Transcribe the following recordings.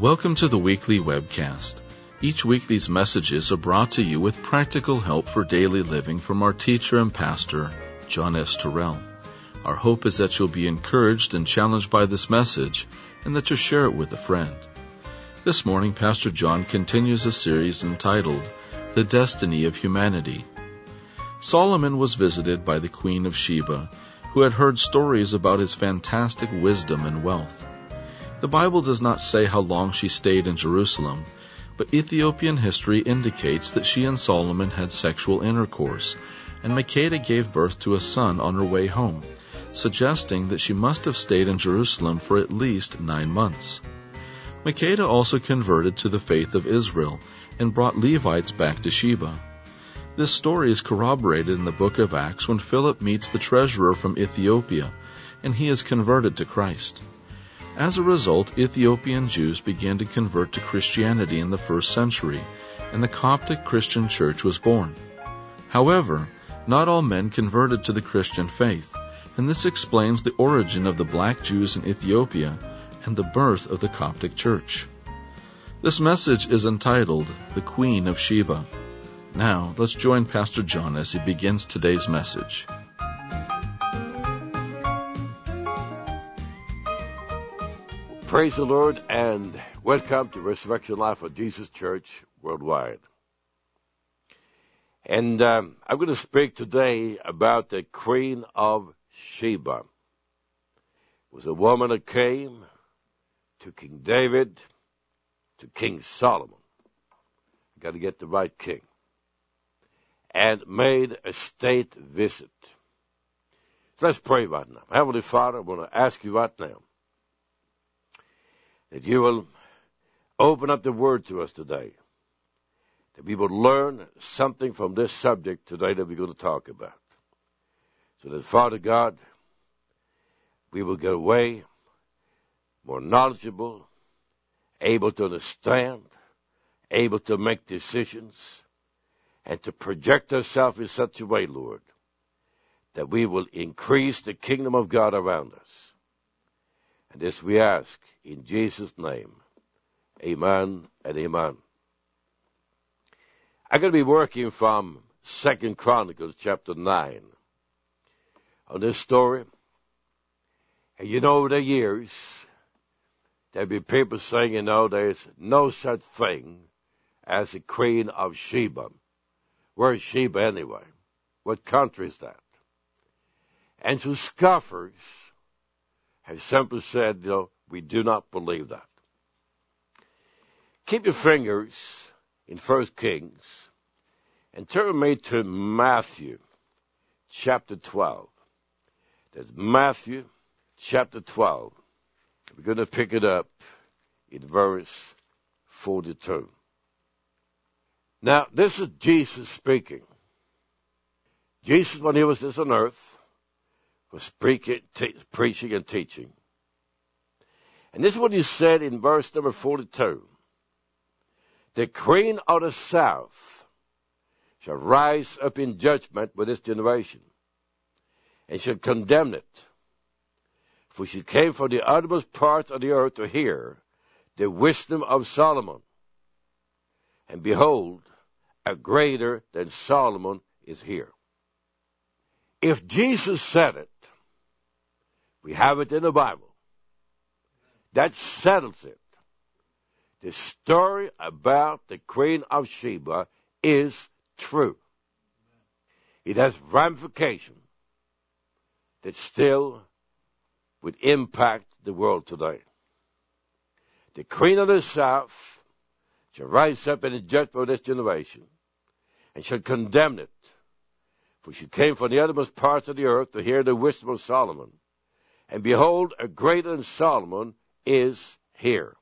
Welcome to the weekly webcast. Each week these messages are brought to you with practical help for daily living from our teacher and pastor, John S. Terrell. Our hope is that you'll be encouraged and challenged by this message and that you'll share it with a friend. This morning, Pastor John continues a series entitled, The Destiny of Humanity. Solomon was visited by the Queen of Sheba, who had heard stories about his fantastic wisdom and wealth. The Bible does not say how long she stayed in Jerusalem, but Ethiopian history indicates that she and Solomon had sexual intercourse, and Makeda gave birth to a son on her way home, suggesting that she must have stayed in Jerusalem for at least 9 months. Makeda also converted to the faith of Israel and brought Levites back to Sheba. This story is corroborated in the book of Acts when Philip meets the treasurer from Ethiopia, and he is converted to Christ. As a result, Ethiopian Jews began to convert to Christianity in the 1st century, and the Coptic Christian Church was born. However, not all men converted to the Christian faith, and this explains the origin of the black Jews in Ethiopia and the birth of the Coptic Church. This message is entitled, The Queen of Sheba. Now, let's join Pastor John as he begins today's message. Praise the Lord and welcome to Resurrection Life of Jesus Church Worldwide. And I'm going to speak today about the Queen of Sheba. It was a woman that came to King David, to King Solomon. Got to get the right king. And made a state visit. So let's pray right now. Heavenly Father, I want to ask you right now that you will open up the Word to us today, that we will learn something from this subject today that we're going to talk about. So that, Father God, we will get away more knowledgeable, able to understand, able to make decisions, and to project ourselves in such a way, Lord, that we will increase the kingdom of God around us. And this we ask in Jesus' name. Amen and amen. I'm going to be working from 2 Chronicles chapter 9 on this story. And you know, over the years, there'll be people saying, there's no such thing as a Queen of Sheba. Where is Sheba anyway? What country is that? And so scoffers have simply said, we do not believe that. Keep your fingers in 1 Kings and turn with me to Matthew chapter 12. There's Matthew chapter 12. We're going to pick it up in verse 42. Now, this is Jesus speaking. Jesus, when he was on earth, was preaching and teaching. And this is what he said in verse number 42. The queen of the south shall rise up in judgment with this generation, and shall condemn it. For she came from the uttermost parts of the earth to hear the wisdom of Solomon. And behold, a greater than Solomon is here. If Jesus said it, we have it in the Bible. That settles it. The story about the Queen of Sheba is true. It has ramifications that still would impact the world today. The Queen of the South shall rise up in the judgment of this generation, and shall condemn it. For she came from the uttermost parts of the earth to hear the wisdom of Solomon. And behold, a greater than Solomon is here.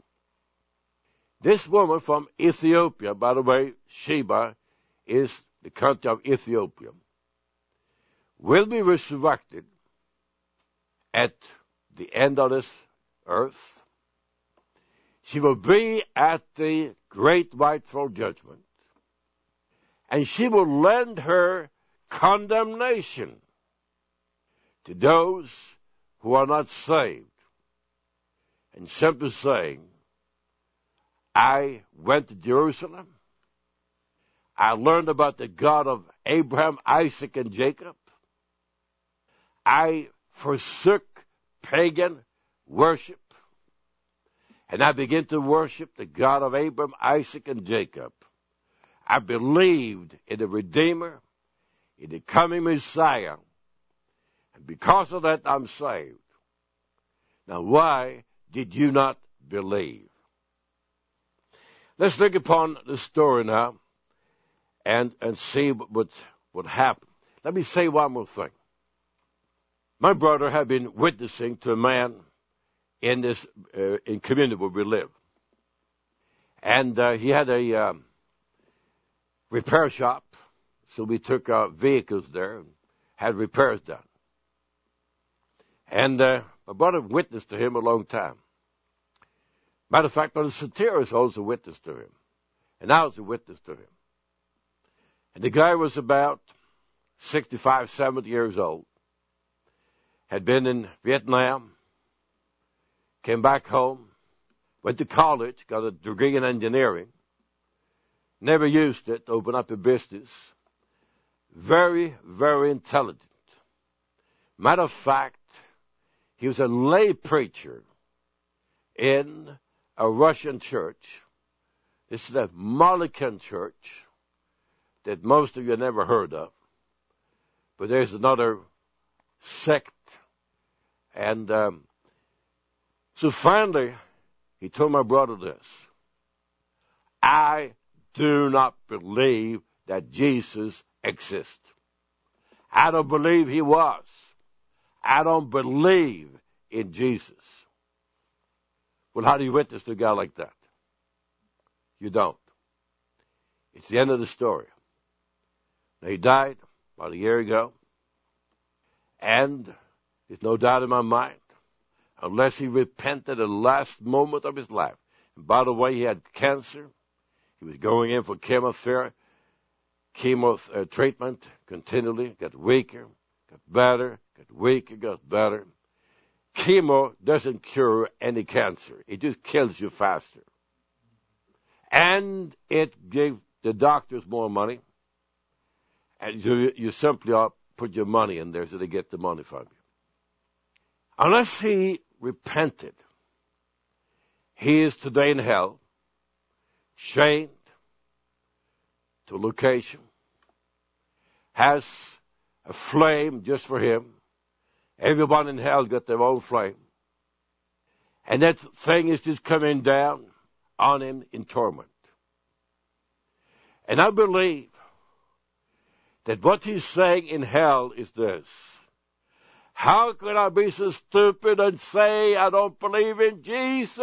This woman from Ethiopia, by the way, Sheba is the country of Ethiopia, will be resurrected at the end of this earth. She will be at the great white throne judgment. And she will lend her condemnation to those who are not saved, and simply saying, I went to Jerusalem. I learned about the God of Abraham, Isaac, and Jacob. I forsook pagan worship, and I began to worship the God of Abraham, Isaac, and Jacob. I believed in the Redeemer, in the coming Messiah, and because of that, I'm saved. Now, why did you not believe? Let's look upon the story now and see what happened. Let me say one more thing. My brother had been witnessing to a man in this in community where we live. And he had a repair shop, so we took our vehicles there and had repairs done. And my brother witnessed to him a long time. Matter of fact, Brother Soteris also witnessed to him. And I was a witness to him. And the guy was about 65, 70 years old. Had been in Vietnam. Came back home. Went to college. Got a degree in engineering. Never used it to open up a business. Very, very intelligent. Matter of fact, he was a lay preacher in a Russian church. This is a Molokan church that most of you never heard of. But there's another sect. And so finally, he told my brother this. I do not believe that Jesus exists. I don't believe he was. I don't believe in Jesus. Well, how do you witness to a guy like that? You don't. It's the end of the story. Now, he died about a year ago. And there's no doubt in my mind, unless he repented at the last moment of his life. And by the way, he had cancer. He was going in for chemo treatment continually, got weaker, got better, got weaker, got better. Chemo doesn't cure any cancer. It just kills you faster. And it gave the doctors more money. And you simply put your money in there so they get the money from you. Unless he repented, he is today in hell, chained to a location, has a flame just for him. Everyone in hell got their own flame. And that thing is just coming down on him in torment. And I believe that what he's saying in hell is this. How could I be so stupid and say I don't believe in Jesus?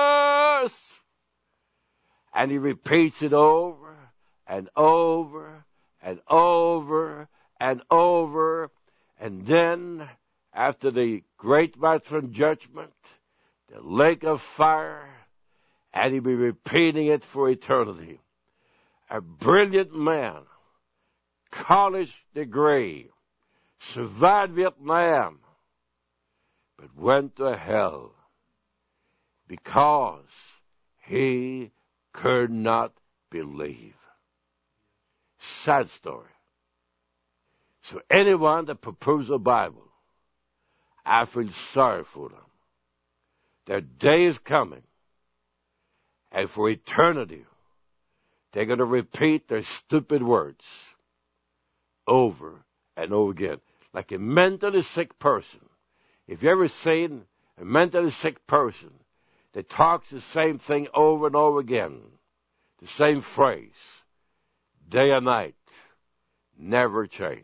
And he repeats it over and over and over and over. And then, after the great triumphant judgment, the lake of fire, and he'll be repeating it for eternity. A brilliant man, college degree, survived Vietnam, but went to hell because he could not believe. Sad story. So anyone that proposes a Bible, I feel sorry for them. Their day is coming, and for eternity, they're going to repeat their stupid words over and over again, like a mentally sick person. If you ever seen a mentally sick person that talks the same thing over and over again, the same phrase, day and night, never change.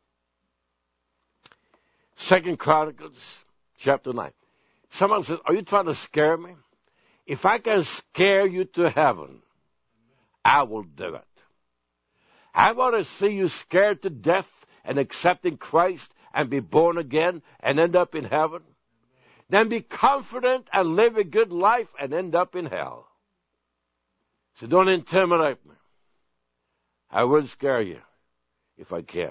2 Chronicles chapter 9. Someone says, are you trying to scare me? If I can scare you to heaven, I will do it. I want to see you scared to death and accepting Christ and be born again and end up in heaven. Then be confident and live a good life and end up in hell. So don't intimidate me. I will scare you if I can.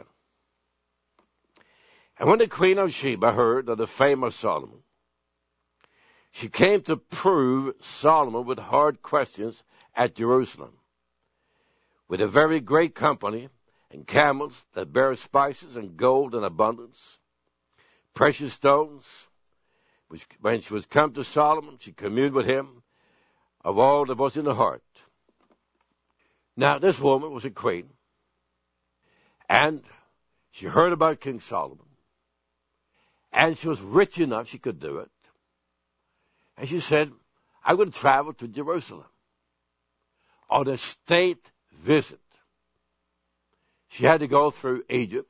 And when the Queen of Sheba heard of the fame of Solomon, She came to prove Solomon with hard questions at Jerusalem, with a very great company and camels that bear spices and gold in abundance, precious stones. Which, when she was come to Solomon, she communed with him of all that was in her heart. Now, this woman was a queen, and she heard about King Solomon, and she was rich enough she could do it. And she said, I'm going to travel to Jerusalem on a state visit. She had to go through Egypt,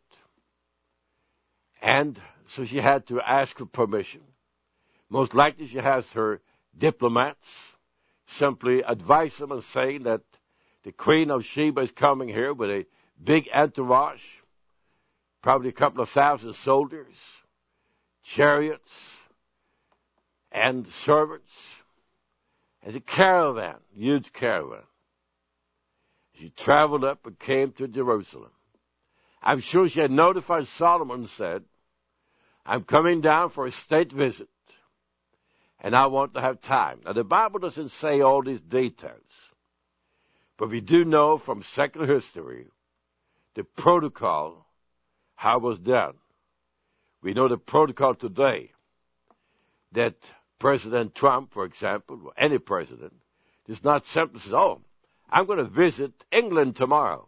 and so she had to ask for permission. Most likely she has her diplomats simply advise them and say that the Queen of Sheba is coming here with a big entourage, probably a couple of thousand soldiers, chariots, and servants, as a caravan, huge caravan. She traveled up and came to Jerusalem. I'm sure she had notified Solomon and said, I'm coming down for a state visit, and I want to have time. Now, the Bible doesn't say all these details, but we do know from secular history the protocol, how it was done. We know the protocol today that President Trump, for example, or any president, does not simply say, oh, I'm going to visit England tomorrow.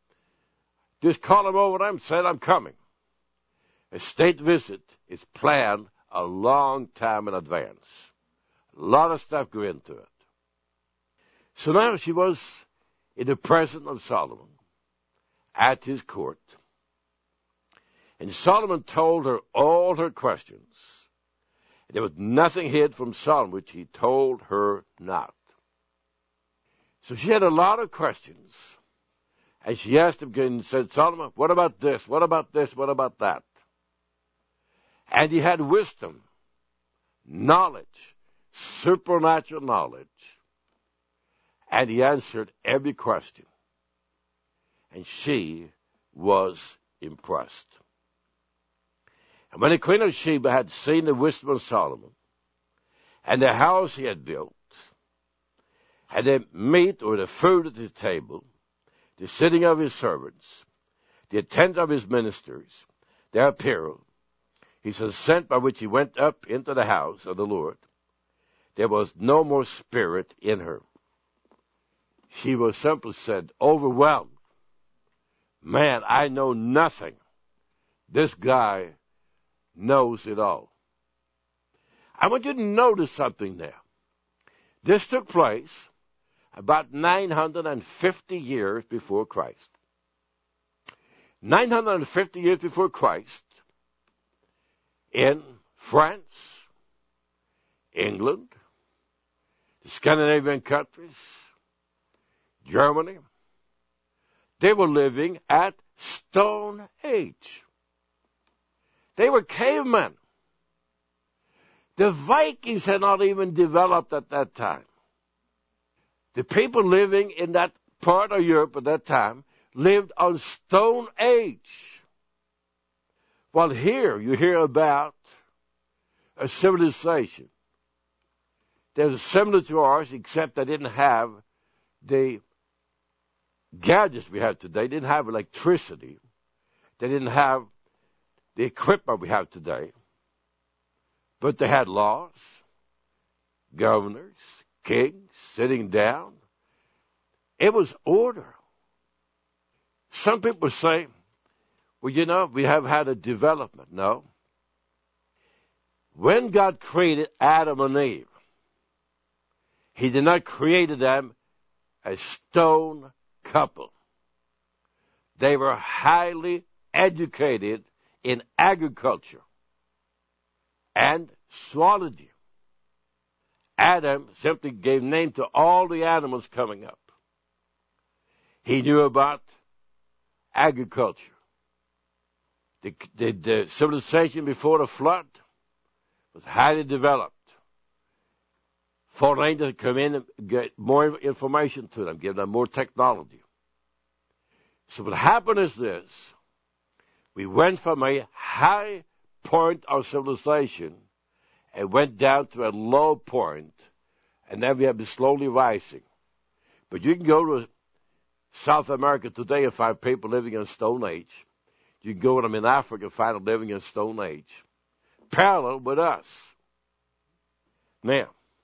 Just call him over and say I'm coming. A state visit is planned a long time in advance. A lot of stuff go into it. So now she was in the presence of Solomon at his court. And Solomon told her all her questions. There was nothing hid from Solomon which he told her not. So she had a lot of questions. And she asked him and said, Solomon, what about this? What about this? What about that? And he had wisdom, knowledge, supernatural knowledge. And he answered every question. And she was impressed. And when the Queen of Sheba had seen the wisdom of Solomon, and the house he had built, and the meat or the food at his table, the sitting of his servants, the attendance of his ministers, their apparel, his ascent by which he went up into the house of the Lord, there was no more spirit in her. She was simply said, overwhelmed. Man, I know nothing. This guy knows it all. I want you to notice something there. This took place about 950 years before Christ. 950 years before Christ, in France, England, the Scandinavian countries, Germany, they were living at Stone Age. They were cavemen. The Vikings had not even developed at that time. The people living in that part of Europe at that time lived on Stone Age. While here you hear about a civilization that was similar to ours, except they didn't have the gadgets we have today. They didn't have electricity. They didn't have the equipment we have today. But they had laws, governors, kings sitting down. It was order. Some people say, well, you know, we have had a development. No. When God created Adam and Eve, he did not create them a stone couple. They were highly educated in agriculture and zoology. Adam simply gave name to all the animals coming up. He knew about agriculture. The civilization before the flood was highly developed. Foreign angels come in and get more information to them, give them more technology. So what happened is this. We went from a high point of civilization, and went down to a low point, and then we have been slowly rising. But you can go to South America today and find people living in Stone Age. You can go to them in Africa and find them living in Stone Age, parallel with us. Now,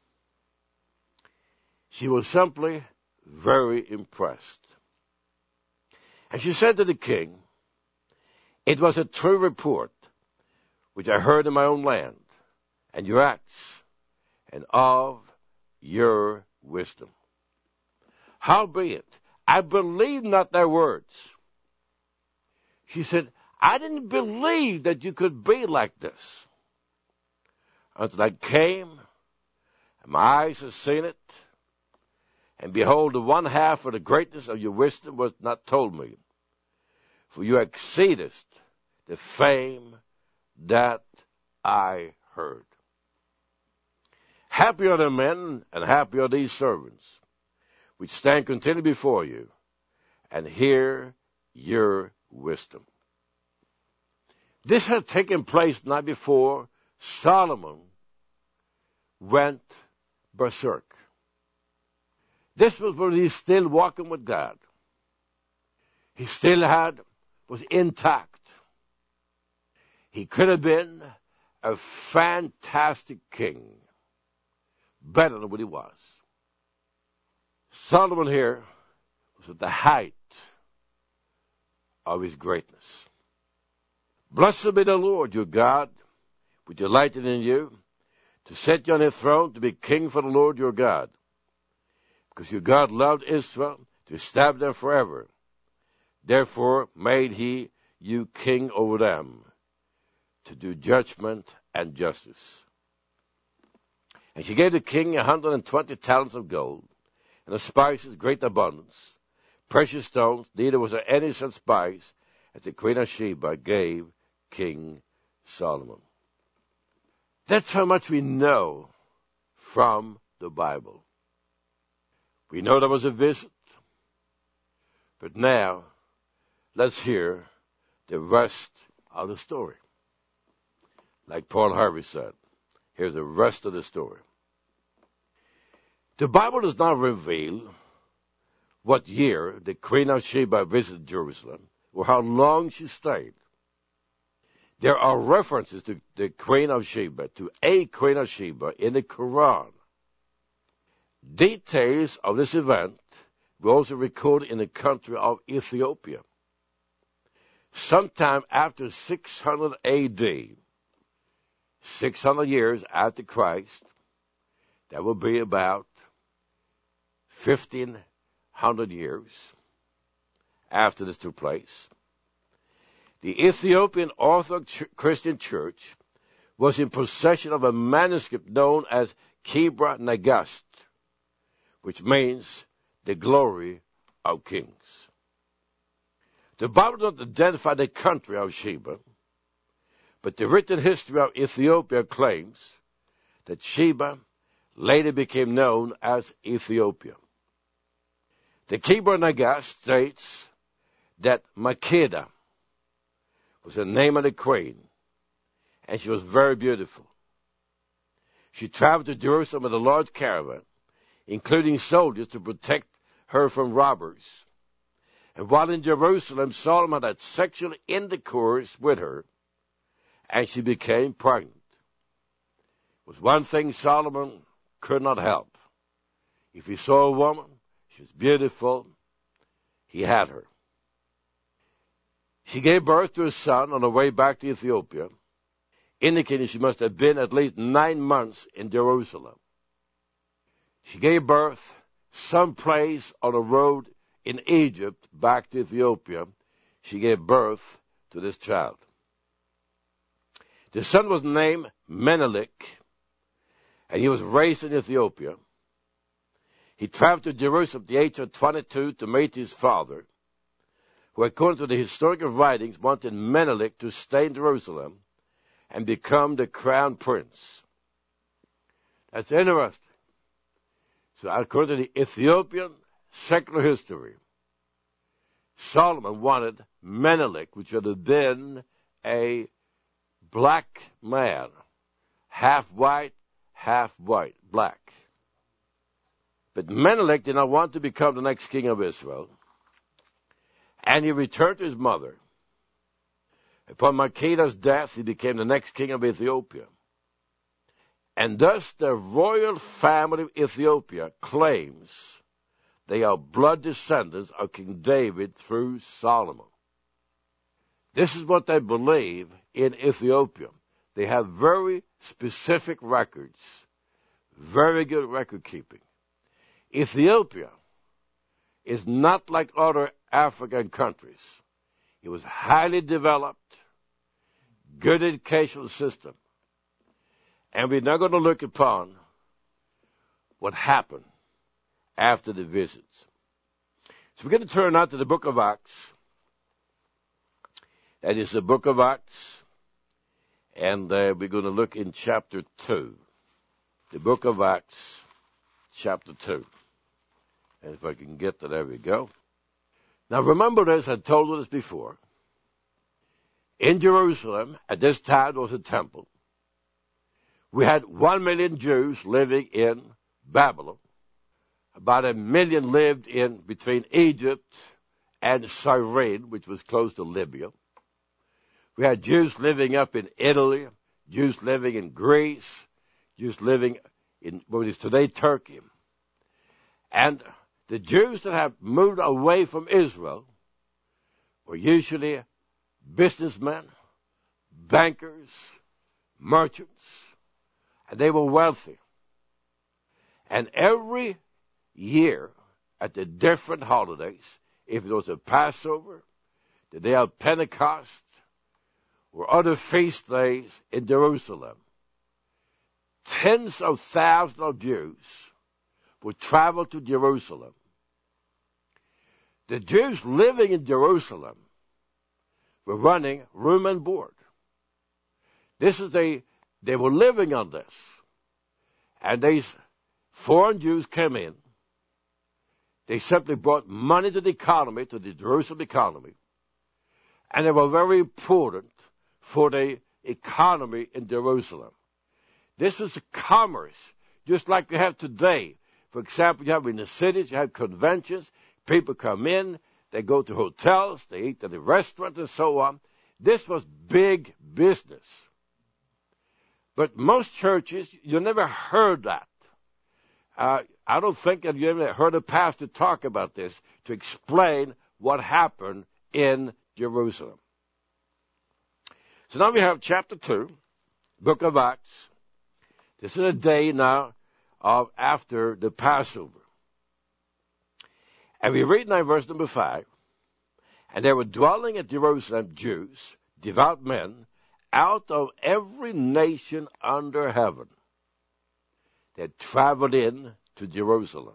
she was simply very impressed. And she said to the king, "It was a true report which I heard in my own land, and your acts, and of your wisdom. Howbeit, I believe not their words." She said, "I didn't believe that you could be like this until I came, and my eyes have seen it. And behold, the one half of the greatness of your wisdom was not told me. For you exceedest the fame that I heard. Happy are the men, and happy are these servants, which stand continually before you, and hear your wisdom." This had taken place not before Solomon went berserk. This was when he's still walking with God. He still was intact. He could have been a fantastic king, better than what he was. Solomon here was at the height of his greatness. Blessed be the Lord your God, which delighted in you, to set you on his throne, to be king for the Lord your God. Because your God loved Israel, to establish them forever. Therefore made he you king over them, to do judgment and justice. And she gave the king 120 talents of gold, and the spices great abundance, precious stones, neither was there any such spice as the queen of Sheba gave King Solomon. That's how much we know from the Bible. We know there was a visit, but now let's hear the rest of the story. Like Paul Harvey said, here's the rest of the story. The Bible does not reveal what year the Queen of Sheba visited Jerusalem or how long she stayed. There are references to the Queen of Sheba, to a Queen of Sheba in the Quran. Details of this event were also recorded in the country of Ethiopia. Sometime after 600 A.D., 600 years after Christ, that will be about 1,500 years after this took place, the Ethiopian Orthodox Christian Church was in possession of a manuscript known as Kebra Nagast, which means the glory of kings. The Bible does not identify the country of Sheba, but the written history of Ethiopia claims that Sheba later became known as Ethiopia. The Kebra Nagast states that Makeda was the name of the queen, and she was very beautiful. She traveled to Jerusalem with a large caravan, including soldiers to protect her from robbers. And while in Jerusalem, Solomon had sexual intercourse with her, and she became pregnant. It was one thing Solomon could not help. If he saw a woman, she was beautiful, he had her. She gave birth to a son on her way back to Ethiopia, indicating she must have been at least 9 months in Jerusalem. She gave birth someplace on a road in Egypt back to Ethiopia. She gave birth to this child. The son was named Menelik, and he was raised in Ethiopia. He traveled to Jerusalem at the age of 22 to meet his father, who, according to the historical writings, wanted Menelik to stay in Jerusalem and become the crown prince. That's interesting. So according to the Ethiopian secular history, Solomon wanted Menelik, which would have been a black man, half white, black. But Menelik did not want to become the next king of Israel, and he returned to his mother. Upon Makeda's death, he became the next king of Ethiopia. And thus the royal family of Ethiopia claims they are blood descendants of King David through Solomon. This is what they believe in Ethiopia. They have very specific records, very good record keeping. Ethiopia is not like other African countries. It was highly developed, good educational system. And we're now going to look upon what happened after the visits. So we're going to turn now to the book of Acts. That is the book of Acts. And we're going to look in chapter 2. The book of Acts, chapter 2. And if I can get to, there we go. Now remember this, I told you this before. In Jerusalem, at this time, there was a temple. We had 1 million Jews living in Babylon. About 1 million lived in between Egypt and Cyrene, which was close to Libya. We had Jews living up in Italy, Jews living in Greece, Jews living in what is today Turkey. And the Jews that have moved away from Israel were usually businessmen, bankers, merchants, and they were wealthy. And every year, at the different holidays, if it was a Passover, the day of Pentecost, or other feast days in Jerusalem, tens of thousands of Jews would travel to Jerusalem. The Jews living in Jerusalem were running room and board. They were living on this. And these foreign Jews came in. They simply brought money to the economy, to the Jerusalem economy. And they were very important for the economy in Jerusalem. This was a commerce, just like we have today. For example, you have in the cities, you have conventions. People come in, they go to hotels, they eat at the restaurants and so on. This was big business. But most churches, you never heard that. I don't think that you ever heard a pastor talk about this to explain what happened in Jerusalem. So now we have chapter 2, book of Acts. This is a day now of after the Passover. And we read now verse number 5. And there were dwelling at Jerusalem Jews, devout men, out of every nation under heaven, that traveled in to Jerusalem.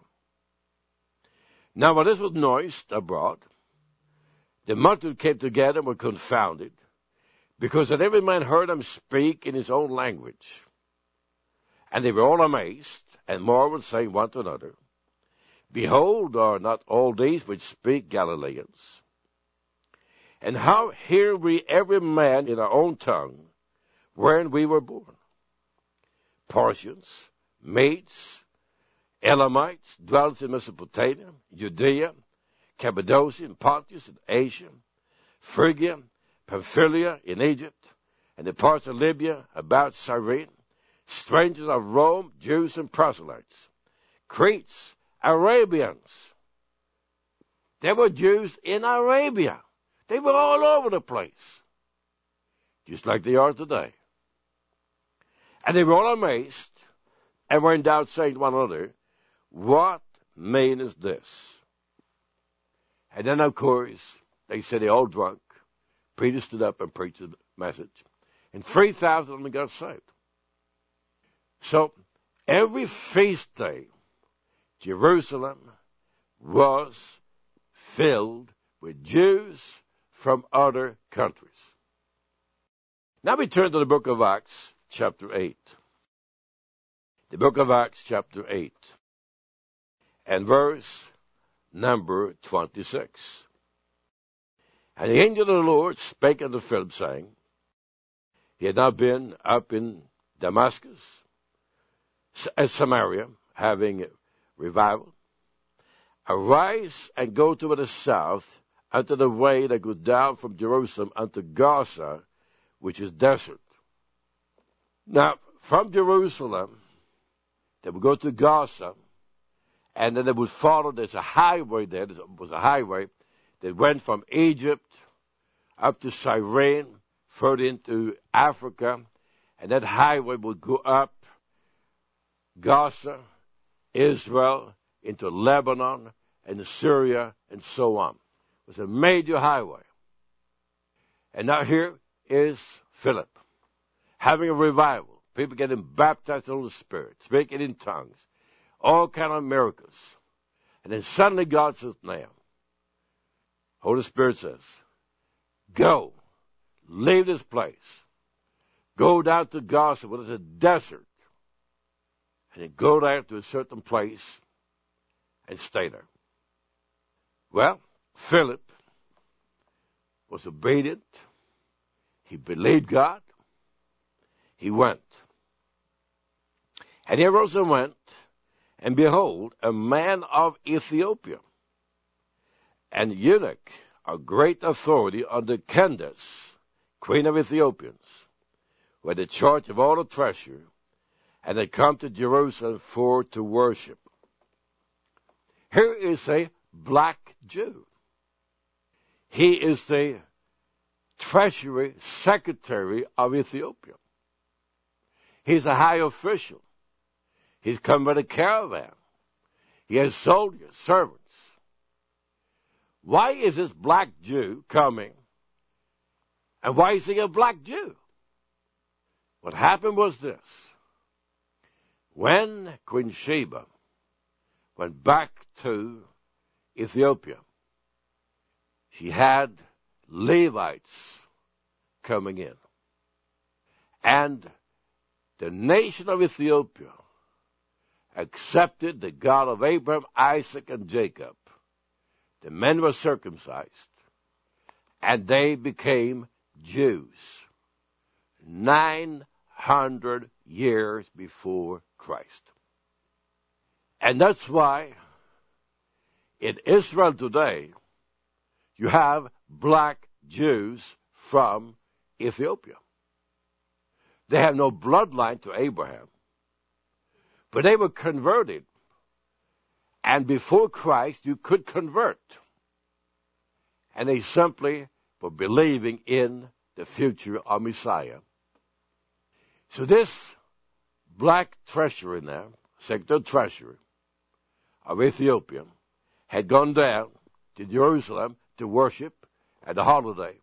Now when this was noised abroad, the multitude came together and were confounded, because that every man heard them speak in his own language. And they were all amazed, and marveled, saying one to another, Behold, are not all these which speak Galileans? And how hear we every man in our own tongue, wherein we were born? Parthians, Medes, Elamites, dwellers in Mesopotamia, Judea, Cappadocia, and Pontus, and Asia, Phrygia, Pamphylia, in Egypt, and the parts of Libya about Cyrene, strangers of Rome, Jews and proselytes, Cretes, Arabians. There were Jews in Arabia. They were all over the place, just like they are today. And they were all amazed, and were in doubt, saying to one another, What meaneth this? And then, of course, they said they all drunk. Peter stood up and preached the message. And 3,000 of them got saved. So, every feast day, Jerusalem was filled with Jews from other countries. Now we turn to the book of Acts, chapter 8. The book of Acts, chapter 8, and verse number 26. And the angel of the Lord spake unto Philip, saying, He had now been up in Damascus, and Samaria, having revival. Arise and go to the south, unto the way that goes down from Jerusalem unto Gaza, which is desert. Now, from Jerusalem, they would go to Gaza, and then they would follow. There's a highway there. There was a highway that went from Egypt up to Cyrene, further into Africa, and that highway would go up Gaza, Israel, into Lebanon, and Syria, and so on. It was a major highway. And now here is Philip, having a revival. People getting baptized in the Holy Spirit, speaking in tongues, all kind of miracles. And then suddenly God says, now, Holy Spirit says, go, leave this place, go down to Gaza, what is a desert, and then go down to a certain place and stay there. Well, Philip was obedient. He believed God. He went. And he arose and went, and behold, a man of Ethiopia, an eunuch of great authority under Candace, queen of Ethiopians, who had the charge of all the treasure, and had come to Jerusalem for to worship. Here is a black Jew. He is the treasury secretary of Ethiopia. He's a high official. He's come with a caravan. He has soldiers, servants. Why is this black Jew coming? And why is he a black Jew? What happened was this. When Queen Sheba went back to Ethiopia, she had Levites coming in. And the nation of Ethiopia accepted the God of Abraham, Isaac, and Jacob. The men were circumcised, and they became Jews 900 years before Christ. And that's why in Israel today, you have black Jews from Ethiopia. They have no bloodline to Abraham, but they were converted. And before Christ, you could convert. And they simply were believing in the future of Messiah. So this black treasurer now, Secretary of Treasury of Ethiopia, had gone down to Jerusalem to worship at the holiday.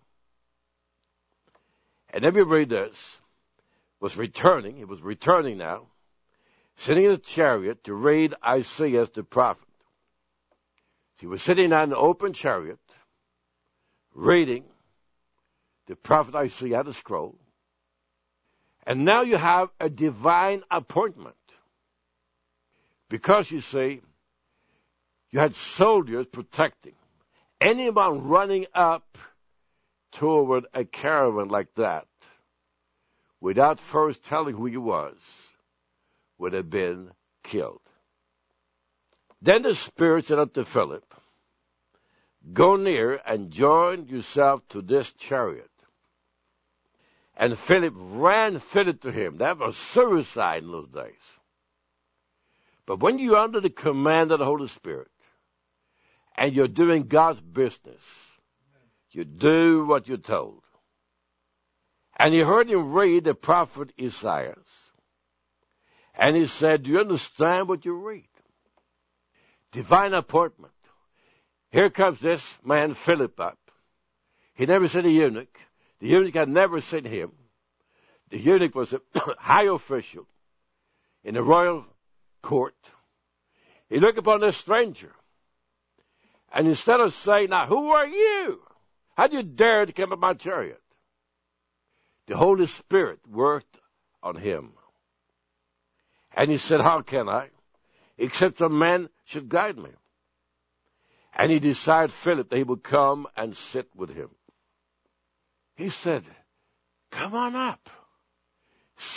And then we read this, he was returning now, sitting in a chariot to read Isaiah the prophet. He was sitting on an open chariot, reading the prophet Isaiah, the scroll. And now you have a divine appointment. Because, you see, you had soldiers protecting. Anyone running up toward a caravan like that, without first telling who he was, would have been killed. Then the Spirit said unto Philip, go near and join yourself to this chariot. And Philip ran thither to him. That was suicide in those days. But when you're under the command of the Holy Spirit, and you're doing God's business, you do what you're told. And he heard him read the prophet Isaiah. And he said, do you understand what you read? Divine appointment. Here comes this man Philip up. He never seen a eunuch. The eunuch had never seen him. The eunuch was a high official in the royal court. He looked upon this stranger. And instead of saying, now, who are you? How do you dare to come up my chariot? The Holy Spirit worked on him. And he said, how can I? Except a man should guide me. And he desired Philip that he would come and sit with him. He said, come on up.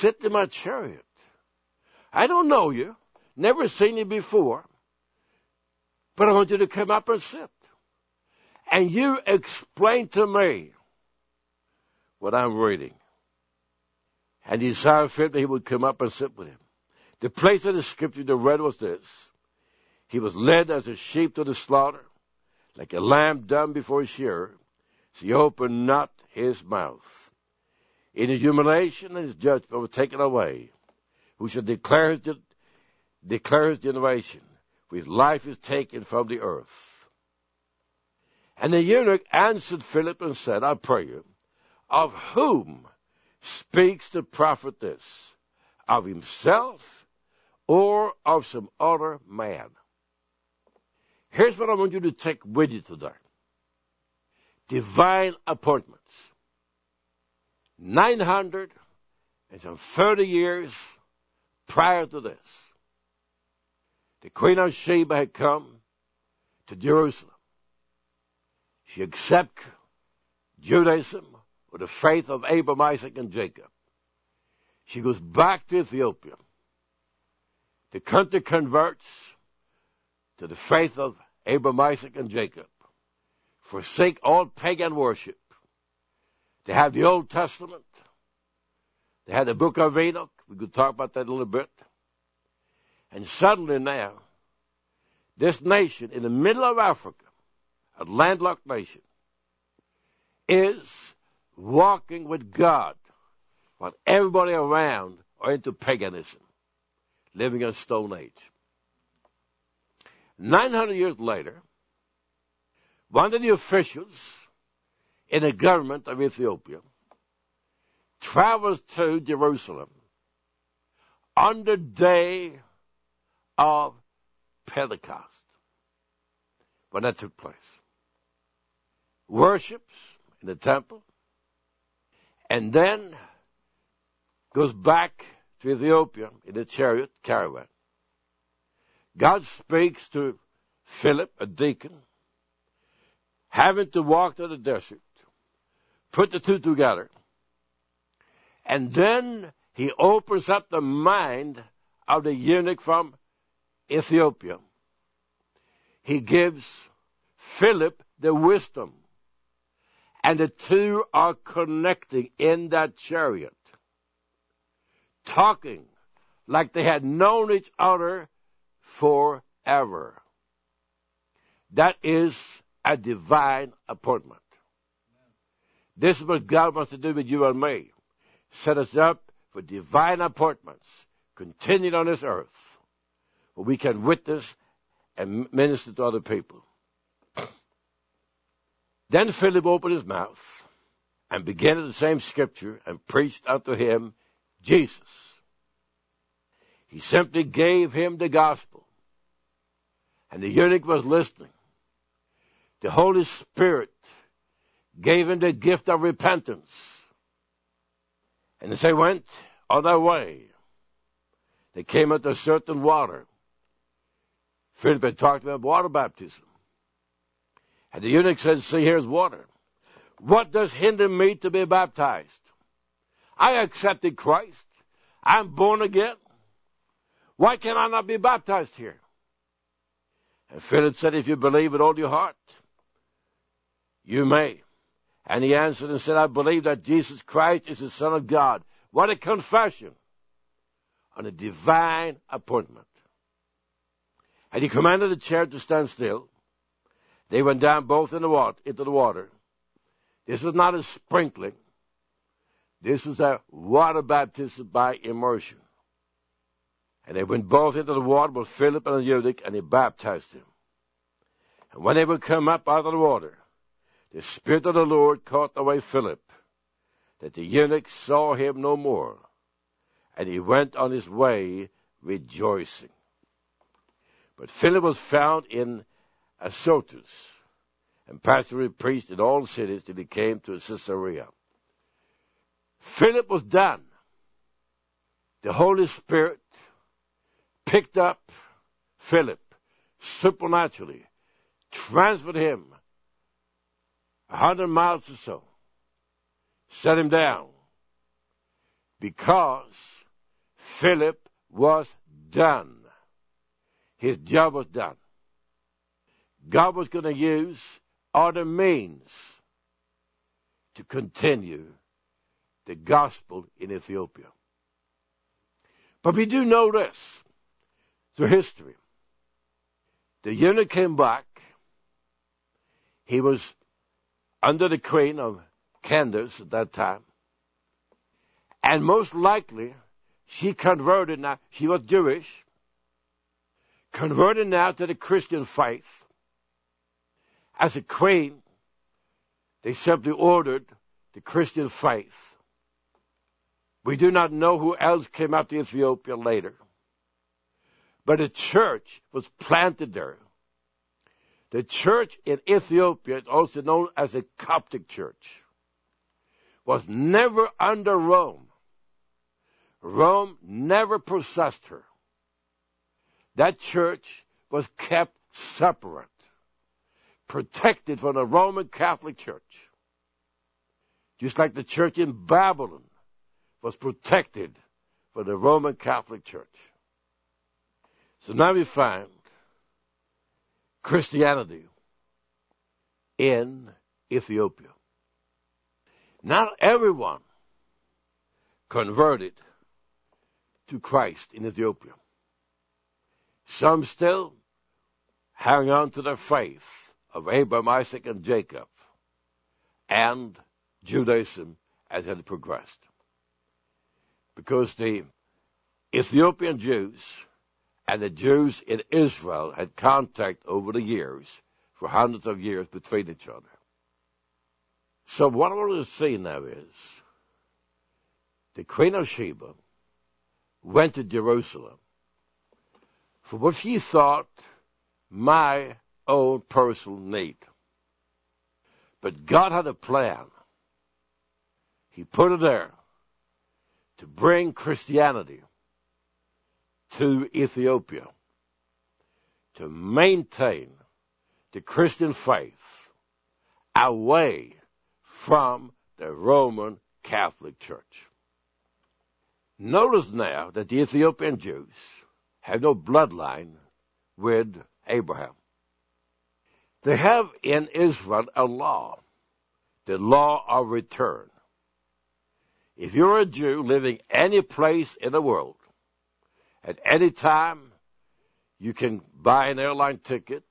sit in my chariot. I don't know you, never seen you before, but I want you to come up and sit. And you explain to me what I'm reading. And he desired Philip that he would come up and sit with him. The place of the scripture they read was this: he was led as a sheep to the slaughter, like a lamb dumb before his shearer, so he opened not his mouth. In his humiliation and his judgment was taken away. Who shall declare his generation? For his life is taken from the earth. And the eunuch answered Philip and said, I pray you, of whom speaks the prophet this? Of himself or of some other man? Here's what I want you to take with you today. Divine appointments. 930 years prior to this, the Queen of Sheba had come to Jerusalem. She accepted Judaism or the faith of Abraham, Isaac, and Jacob. She goes back to Ethiopia. The country converts to the faith of Abraham, Isaac, and Jacob. Forsake all pagan worship. They have the Old Testament. They had the book of Enoch. We could talk about that a little bit. And suddenly now, this nation in the middle of Africa, a landlocked nation, is walking with God while everybody around are into paganism, living in a Stone Age. 900 years later, one of the officials in the government of Ethiopia travels to Jerusalem on the day of Pentecost, when that took place. Worships in the temple, and then goes back to Ethiopia in a chariot caravan. God speaks to Philip, a deacon, having to walk to the desert, put the two together, and then he opens up the mind of the eunuch from Ethiopia. He gives Philip the wisdom, and the two are connecting in that chariot, talking like they had known each other forever. That is a divine appointment. This is what God wants to do with you and me. Set us up for divine appointments, continued on this earth, where we can witness and minister to other people. Then Philip opened his mouth and began in the same scripture and preached unto him Jesus. He simply gave him the gospel. And the eunuch was listening. The Holy Spirit gave him the gift of repentance. And as they went on their way, they came into certain water. Philip had talked about water baptism. And the eunuch said, see, here's water. What does hinder me to be baptized? I accepted Christ. I'm born again. Why can I not be baptized here? And Philip said, if you believe with all your heart, you may. And he answered and said, I believe that Jesus Christ is the Son of God. What a confession on a divine appointment. And he commanded the chariot to stand still. They went down both into the water. This was not a sprinkling. This was a water baptism by immersion. And they went both into the water with Philip and the eunuch, and he baptized him. And when they would come up out of the water, the Spirit of the Lord caught away Philip, that the eunuch saw him no more, and he went on his way rejoicing. But Philip was found in Azotus, and pastored preached in all cities till he came to Caesarea. Philip was done. The Holy Spirit picked up Philip supernaturally, transferred him 100 miles or so, set him down, because Philip was done. His job was done. God was going to use other means to continue the gospel in Ethiopia. But we do know this through history. The eunuch came back. He was under the queen of Candace at that time. And most likely, she converted now. She was Jewish. Converted now to the Christian faith. As a queen, they simply ordered the Christian faith. We do not know who else came out to Ethiopia later. But a church was planted there. The church in Ethiopia, also known as a Coptic church, was never under Rome. Rome never possessed her. That church was kept separate, protected from the Roman Catholic Church. Just like the church in Babylon was protected from the Roman Catholic Church. So now we find Christianity in Ethiopia. Not everyone converted to Christ in Ethiopia. Some still hang on to their faith of Abraham, Isaac, and Jacob, and Judaism as it progressed. Because the Ethiopian Jews and the Jews in Israel had contact over the years, for hundreds of years, between each other. So what I want to see now is, the Queen of Sheba went to Jerusalem for what she thought my own personal need. But God had a plan. He put her there to bring Christianity to Ethiopia, to maintain the Christian faith away from the Roman Catholic Church. Notice now that the Ethiopian Jews have no bloodline with Abraham. They have in Israel a law, the law of return. If you're a Jew living any place in the world, at any time, you can buy an airline ticket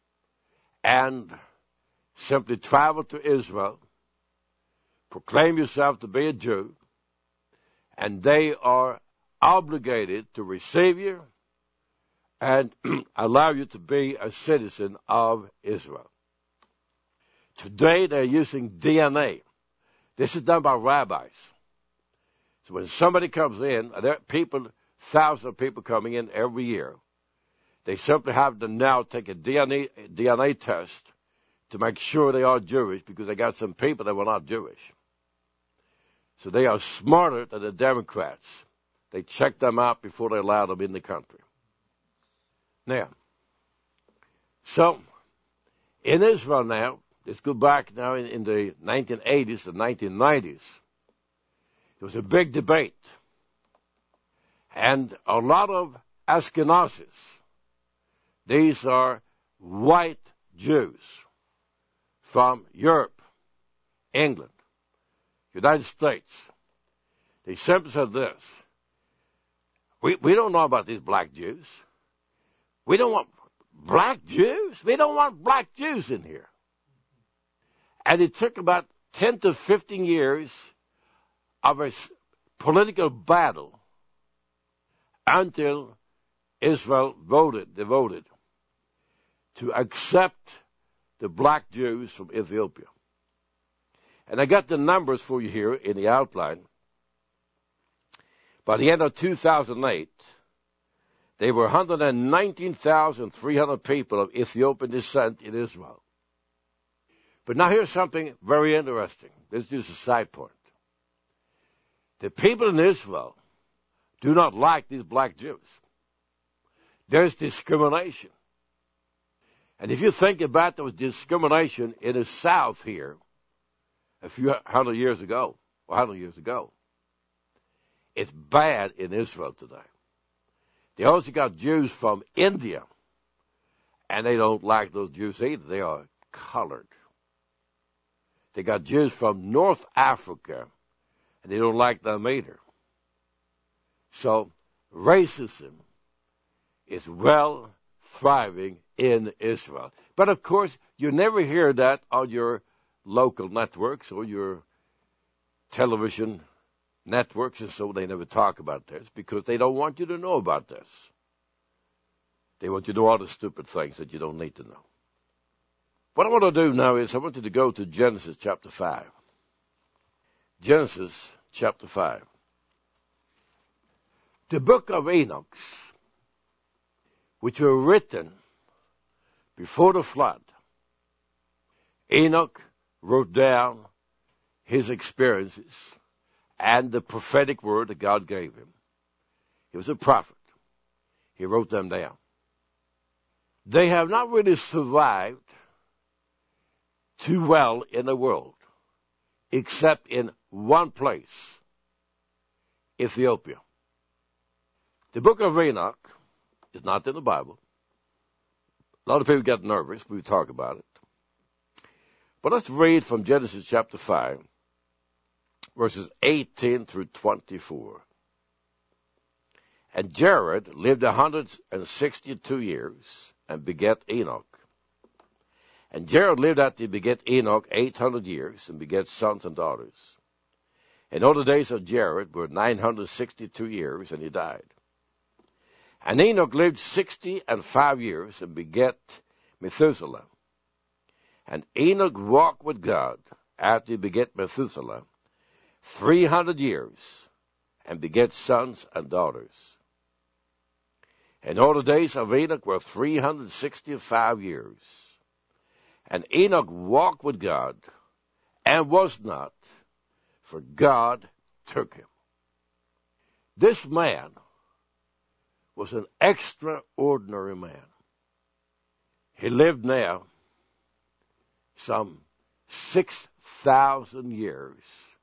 and simply travel to Israel, proclaim yourself to be a Jew, and they are obligated to receive you and allow you to be a citizen of Israel. Today, they're using DNA. This is done by rabbis. So when somebody comes in, there are people, thousands of people coming in every year. They simply have to now take a DNA test to make sure they are Jewish, because they got some people that were not Jewish. So they are smarter than the Democrats. They check them out before they allow them in the country. Now, so in Israel now, let's go back now in the 1980s and 1990s. There was a big debate. And a lot of Ashkenazis, these are white Jews from Europe, England, United States, they simply said this: we don't know about these black Jews. We don't want black Jews. We don't want black Jews in here. And it took about 10 to 15 years of a political battle until Israel voted to accept the black Jews from Ethiopia. And I got the numbers for you here in the outline. By the end of 2008, there were 119,300 people of Ethiopian descent in Israel. But now here's something very interesting. This is just a side point. The people in Israel do not like these black Jews. There's discrimination. And if you think about there was discrimination in the South here a few hundred years ago, It's bad in Israel today. They also got Jews from India, and they don't like those Jews either. They are colored. They got Jews from North Africa, and they don't like them either. So racism is well thriving in Israel. But of course, you never hear that on your local networks or your television networks, and so they never talk about this because they don't want you to know about this. They want you to know all the stupid things that you don't need to know. What I want to do now is I want you to go to Genesis chapter 5. Genesis chapter 5. The book of Enoch, which were written before the flood. Enoch wrote down his experiences and the prophetic word that God gave him. He was a prophet. He wrote them down. They have not really survived too well in the world, except in one place, Ethiopia. The book of Enoch is not in the Bible. A lot of people get nervous when we talk about it. But let's read from Genesis chapter 5, verses 18 through 24. And Jared lived 162 years and begat Enoch. And Jared lived after he begat Enoch 800 years and begat sons and daughters. And all the days of Jared were 962 years, and he died. And Enoch lived 65 years and begat Methuselah. And Enoch walked with God after he begat Methuselah 300 years and begat sons and daughters. And all the days of Enoch were 365 years. And Enoch walked with God and was not, for God took him. This man was an extraordinary man. He lived now some 6,000 years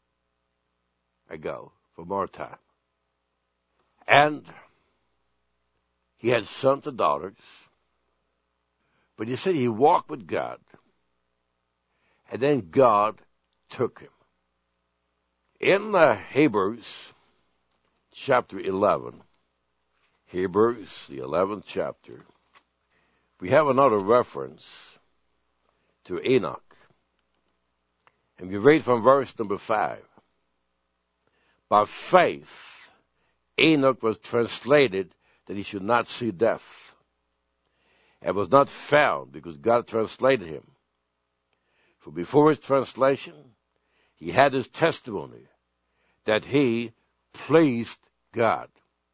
ago, from our time. And he had sons and daughters. But he said he walked with God. And then God took him. In Hebrews chapter 11, Hebrews, the 11th chapter, we have another reference to Enoch. And we read from verse number 5. By faith, Enoch was translated that he should not see death, and was not found because God translated him. For before his translation, he had his testimony that he pleased God.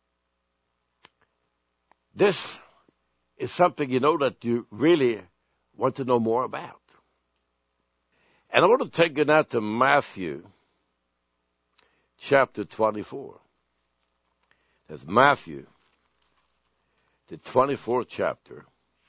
This is something, that you really want to know more about. And I want to take you now to Matthew chapter 24. That's Matthew, the 24th chapter.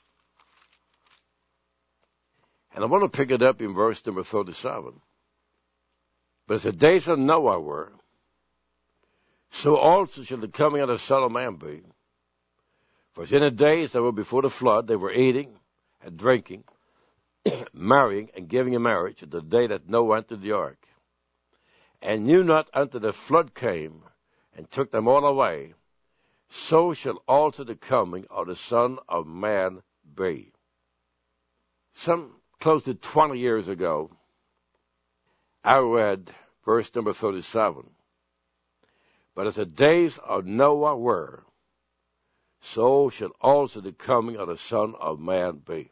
And I want to pick it up in verse number 37. But as the days of Noah were, so also shall the coming of the Son of Man be. For as in the days that were before the flood, they were eating and drinking, marrying and giving in marriage at the day that Noah entered the ark, and knew not until the flood came and took them all away, so shall also the coming of the Son of Man be. Some close to 20 years ago, I read verse number 37. But as the days of Noah were, so shall also the coming of the Son of Man be.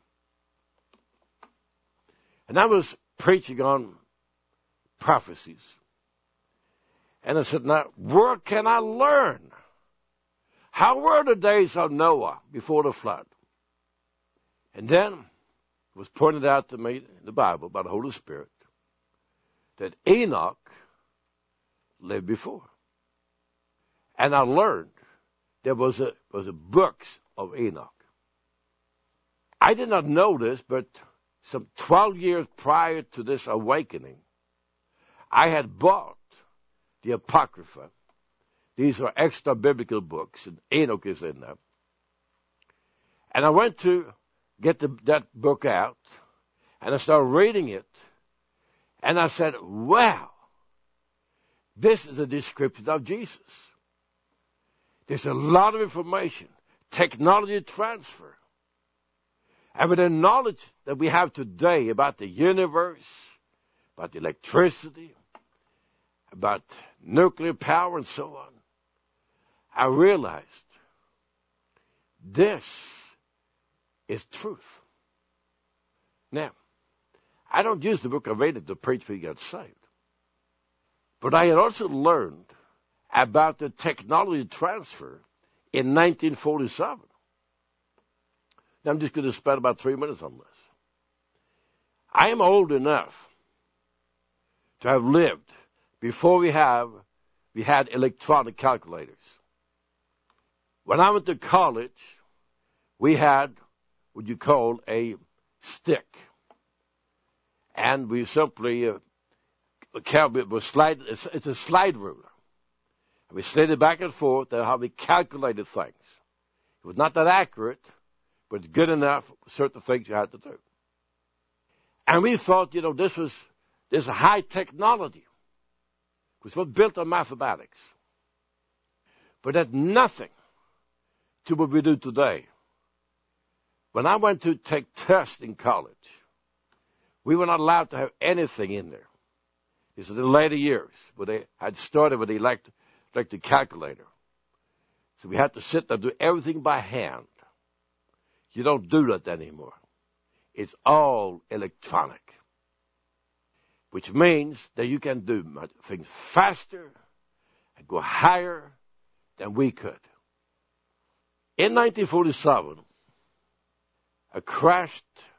And I was preaching on prophecies. And I said, now, where can I learn? How were the days of Noah before the flood? And then it was pointed out to me in the Bible by the Holy Spirit that Enoch lived before. And I learned there was a book of Enoch. I did not know this, but some 12 years prior to this awakening, I had bought the Apocrypha, These are extra biblical books, and Enoch is in them. And I went to get that book out, and I started reading it, and I said, wow, this is a description of Jesus. There's a lot of information, technology transfer. And with the knowledge that we have today about the universe, about electricity, about nuclear power and so on, I realized this is truth. Now, I don't use the book of Enoch to preach people get saved. But I had also learned about the technology transfer in 1947. Now, I'm just going to spend about 3 minutes on this. I am old enough to have lived before we had electronic calculators. When I went to college, we had what you call a stick. And we simply, it's a slide ruler. And we slid it back and forth, and how we calculated things. It was not that accurate, but it's good enough for certain things you had to do. And we thought, this high technology, which was built on mathematics. But that's nothing to what we do today. When I went to take tests in college, we were not allowed to have anything in there. This is in the later years, where they had started with the electric calculator. So we had to sit there and do everything by hand. You don't do that anymore. It's all electronic, which means that you can do things faster and go higher than we could. In 1947, a crashed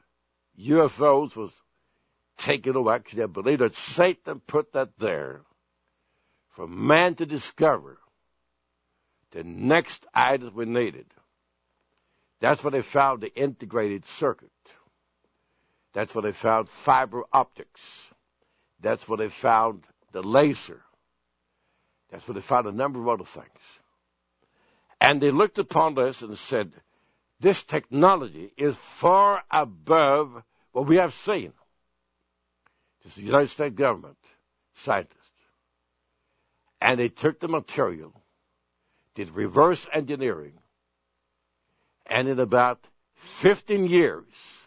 UFOs was taken over. Actually, I believe that Satan put that there for man to discover the next item we needed. That's where they found the integrated circuit. That's where they found fiber optics. That's where they found the laser. That's where they found a number of other things. And they looked upon this and said, this technology is far above what we have seen. This is the United States government, scientists. And they took the material, did reverse engineering, and in about 15 years,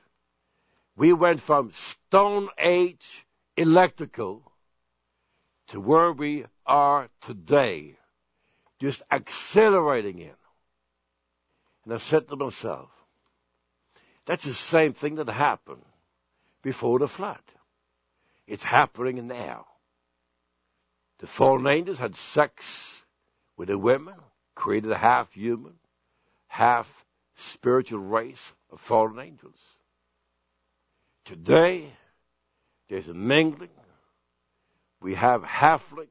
we went from Stone Age electrical to where we are today, just accelerating in. And I said to myself, that's the same thing that happened before the flood. It's happening now. The fallen angels had sex with the women, created a half-human, half-spiritual race of fallen angels. Today, there's a mingling. We have halflings,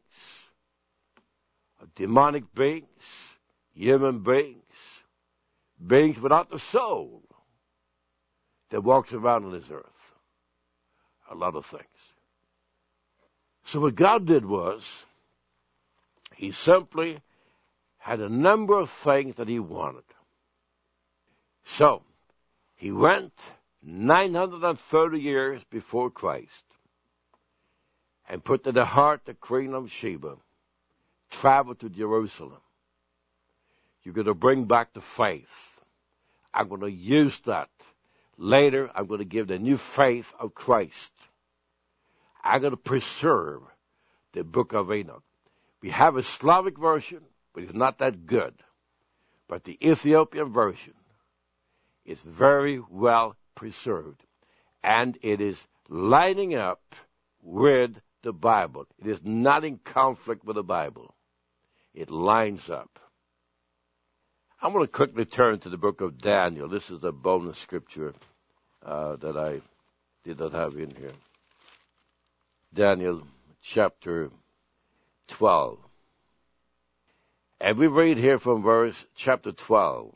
demonic beings, human beings, beings without the soul that walks around on this earth. A lot of things. So what God did was, he simply had a number of things that he wanted. So, he went 930 years before Christ and put to the heart the Queen of Sheba, traveled to Jerusalem. You're going to bring back the faith. I'm going to use that. Later, I'm going to give the new faith of Christ. I'm going to preserve the book of Enoch. We have a Slavic version, but it's not that good. But the Ethiopian version is very well preserved. And it is lining up with the Bible. It is not in conflict with the Bible. It lines up. I'm going to quickly turn to the book of Daniel. This is a bonus scripture that I did not have in here. Daniel chapter 12. And we read here from chapter 12,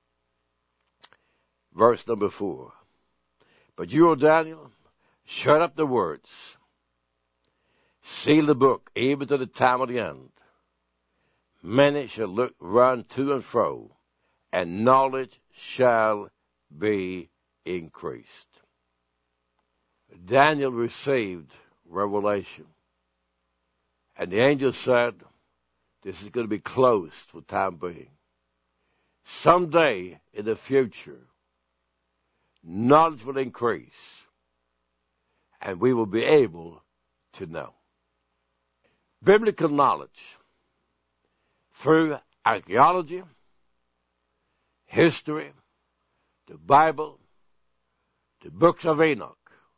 verse number 4. But you, O Daniel, shut up the words, seal the book, even to the time of the end. many shall run to and fro, and knowledge shall be increased. Daniel received revelation, and the angel said, this is going to be closed for the time being. Someday in the future, knowledge will increase, and we will be able to know. Biblical knowledge through archaeology, history, the Bible, the books of Enoch,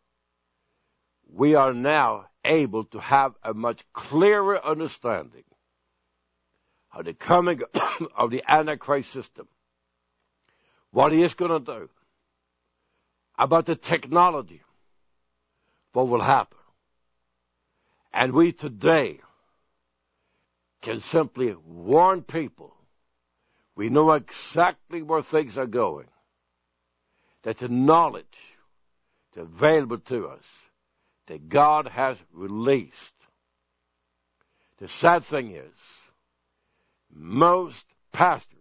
we are now able to have a much clearer understanding of the coming of the Antichrist system, what he is going to do, about the technology, what will happen. And we today can simply warn people. We know exactly where things are going, that the knowledge that's available to us, that God has released. The sad thing is, most pastors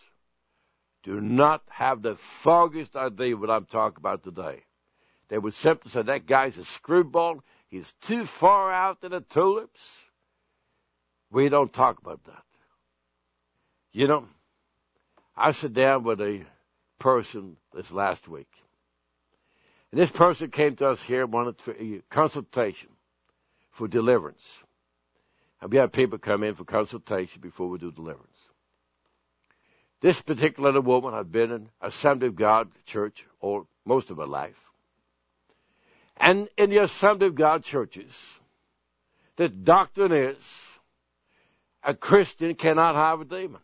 do not have the foggiest idea what I'm talking about today. They would simply say, that guy's a screwball. He's too far out in the tulips. We don't talk about that. You know, I sat down with a person this last week. And this person came to us here, wanted a consultation for deliverance. And we have people come in for consultation before we do deliverance. This particular woman had been in Assembly of God church all most of her life. And in the Assembly of God churches, the doctrine is a Christian cannot have a demon.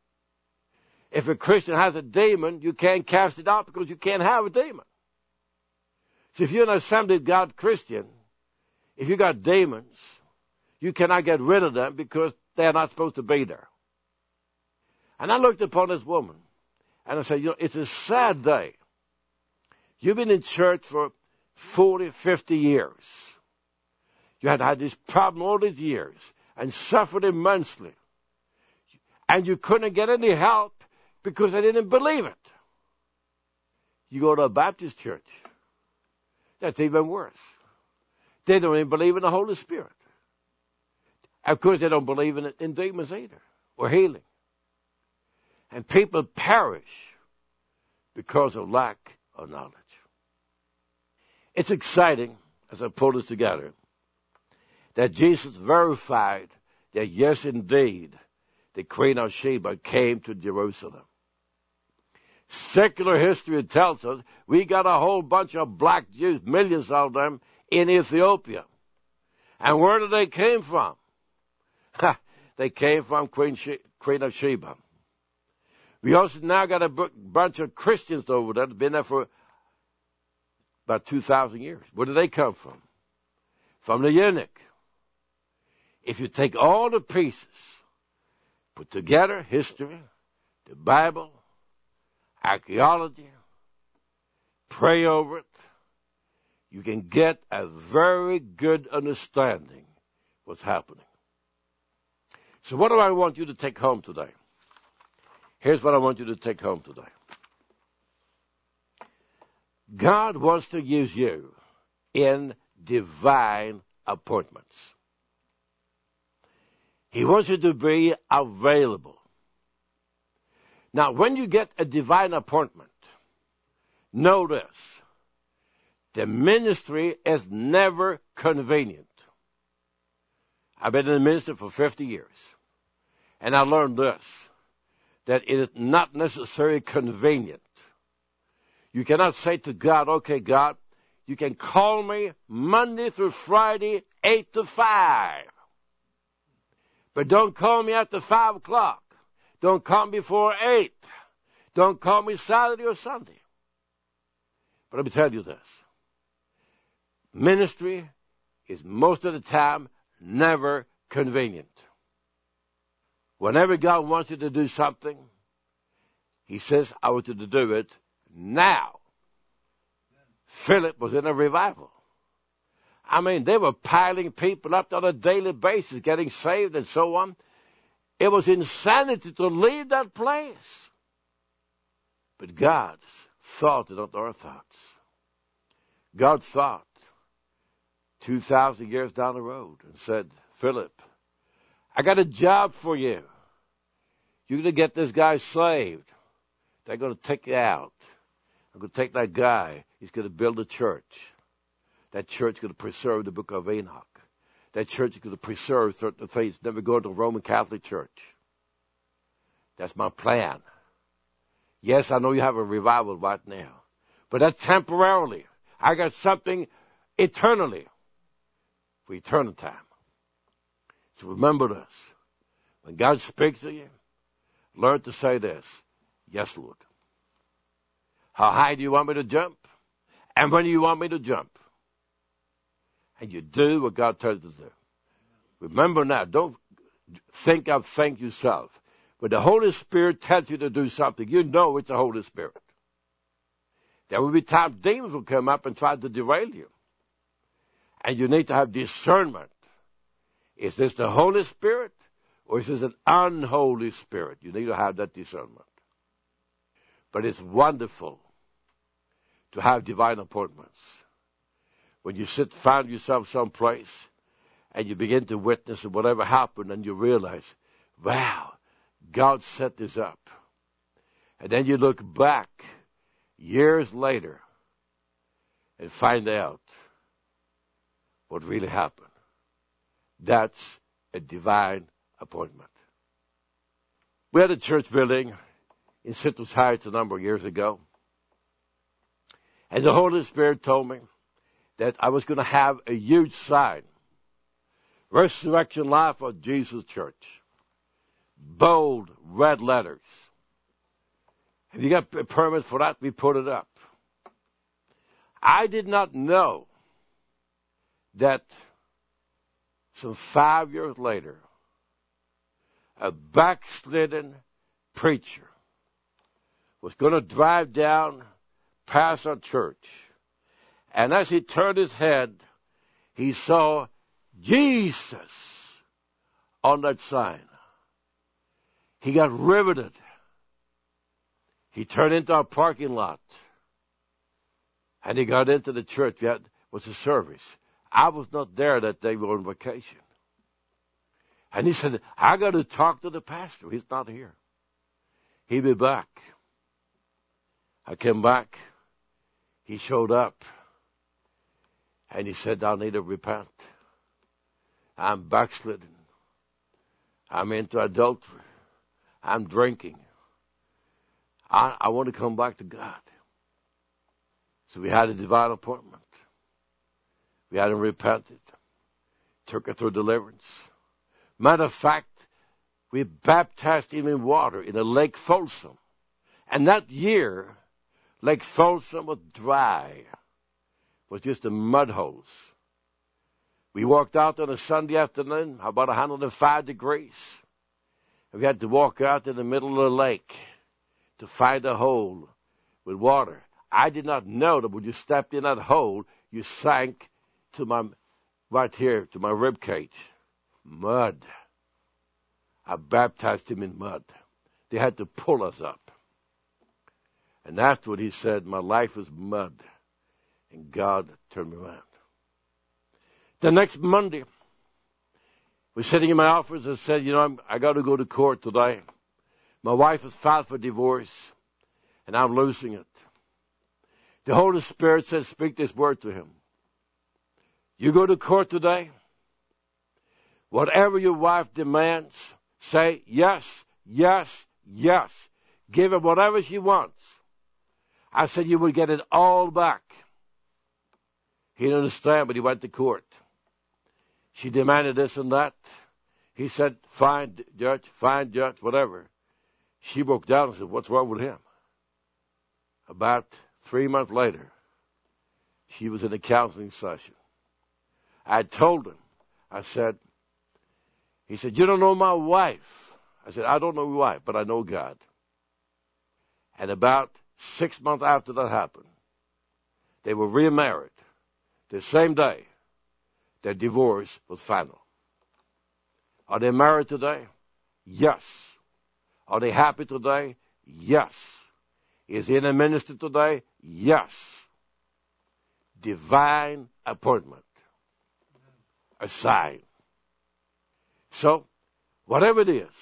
If a Christian has a demon, you can't cast it out because you can't have a demon. So if you're an Assembly of God Christian, if you got demons, you cannot get rid of them because they're not supposed to be there. And I looked upon this woman, and I said, you know, it's a sad day. You've been in church for 40, 50 years. You had this problem all these years and suffered immensely. And you couldn't get any help because they didn't believe it. You go to a Baptist church. That's even worse. They don't even believe in the Holy Spirit. Of course, they don't believe in demons either, or healing. And people perish because of lack of knowledge. It's exciting, as I pull this together, that Jesus verified that, yes, indeed, the Queen of Sheba came to Jerusalem. Secular history tells us we got a whole bunch of black Jews, millions of them, in Ethiopia. And where did they came from? They came from Queen of Sheba. We also now got a bunch of Christians over there that have been there for about 2,000 years. Where did they come from? From the eunuch. If you take all the pieces, put together history, the Bible, archaeology, pray over it, you can get a very good understanding what's happening. So what do I want you to take home today? Here's what I want you to take home today. God wants to use you in divine appointments. He wants you to be available. Now, when you get a divine appointment, know this. The ministry is never convenient. I've been in the ministry for 50 years. And I learned this, that it is not necessarily convenient. You cannot say to God, okay, God, you can call me Monday through Friday, 8 to 5. But don't call me after 5 o'clock. Don't call me before 8. Don't call me Saturday or Sunday. But let me tell you this. Ministry is most of the time never convenient. Whenever God wants you to do something, He says, I want you to do it now. Philip was in a revival. I mean, they were piling people up on a daily basis, getting saved and so on. It was insanity to leave that place. But God thought not our thoughts. God thought 2,000 years down the road and said, Philip, I got a job for you. You're going to get this guy saved. They're going to take you out. I'm going to take that guy. He's going to build a church. That church is going to preserve the book of Enoch. That church is going to preserve certain things. Never go to a Roman Catholic church. That's my plan. Yes, I know you have a revival right now. But that's temporarily. I got something eternally for eternal time. So remember this. When God speaks to you, learn to say this. Yes, Lord. How high do you want me to jump? And when do you want me to jump? And you do what God tells you to do. Remember now, don't think yourself. But the Holy Spirit tells you to do something. You know it's the Holy Spirit. There will be times demons will come up and try to derail you. And you need to have discernment. Is this the Holy Spirit or is this an unholy spirit? You need to have that discernment. But it's wonderful to have divine appointments. When you find yourself someplace and you begin to witness whatever happened and you realize, wow, God set this up. And then you look back years later and find out what really happened. That's a divine appointment. We had a church building in Citrus Heights a number of years ago. And the Holy Spirit told me that I was going to have a huge sign. Resurrection Life of Jesus Church. Bold red letters. If you got a permit for that, we put it up. I did not know that some 5 years later, a backslidden preacher was going to drive down past our church. And as he turned his head, he saw Jesus on that sign. He got riveted. He turned into our parking lot. And he got into the church. Was a service. I was not there that day. We were on vacation. And he said, I got to talk to the pastor. He's not here. He'll be back. I came back. He showed up. And he said, I need to repent. I'm backslidden. I'm into adultery. I'm drinking. I want to come back to God. So we had a divine appointment. We had him repented. Took her through deliverance. Matter of fact, we baptized him in water in a Lake Folsom. And that year, Lake Folsom was dry. It was just a mud holes. We walked out on a Sunday afternoon, about 105 degrees. And we had to walk out in the middle of the lake to find a hole with water. I did not know that when you stepped in that hole, you sank to right here, to my rib cage. Mud. I baptized him in mud. They had to pull us up. And afterward he said, my life was mud. And God turned me around. The next Monday, we're sitting in my office and said, I got to go to court today. My wife has filed for divorce, and I'm losing it. The Holy Spirit said, speak this word to him. You go to court today, whatever your wife demands, say yes, yes, yes. Give her whatever she wants. I said you will get it all back. He didn't understand, but he went to court. She demanded this and that. He said, fine, judge, whatever. She broke down and said, what's wrong with him? About 3 months later, she was in a counseling session. I told him, he said, you don't know my wife. I said, I don't know your wife, but I know God. And about 6 months after that happened, they were remarried. The same day, their divorce was final. Are they married today? Yes. Are they happy today? Yes. Is he in a ministry today? Yes. Divine appointment. A sign. So, whatever it is,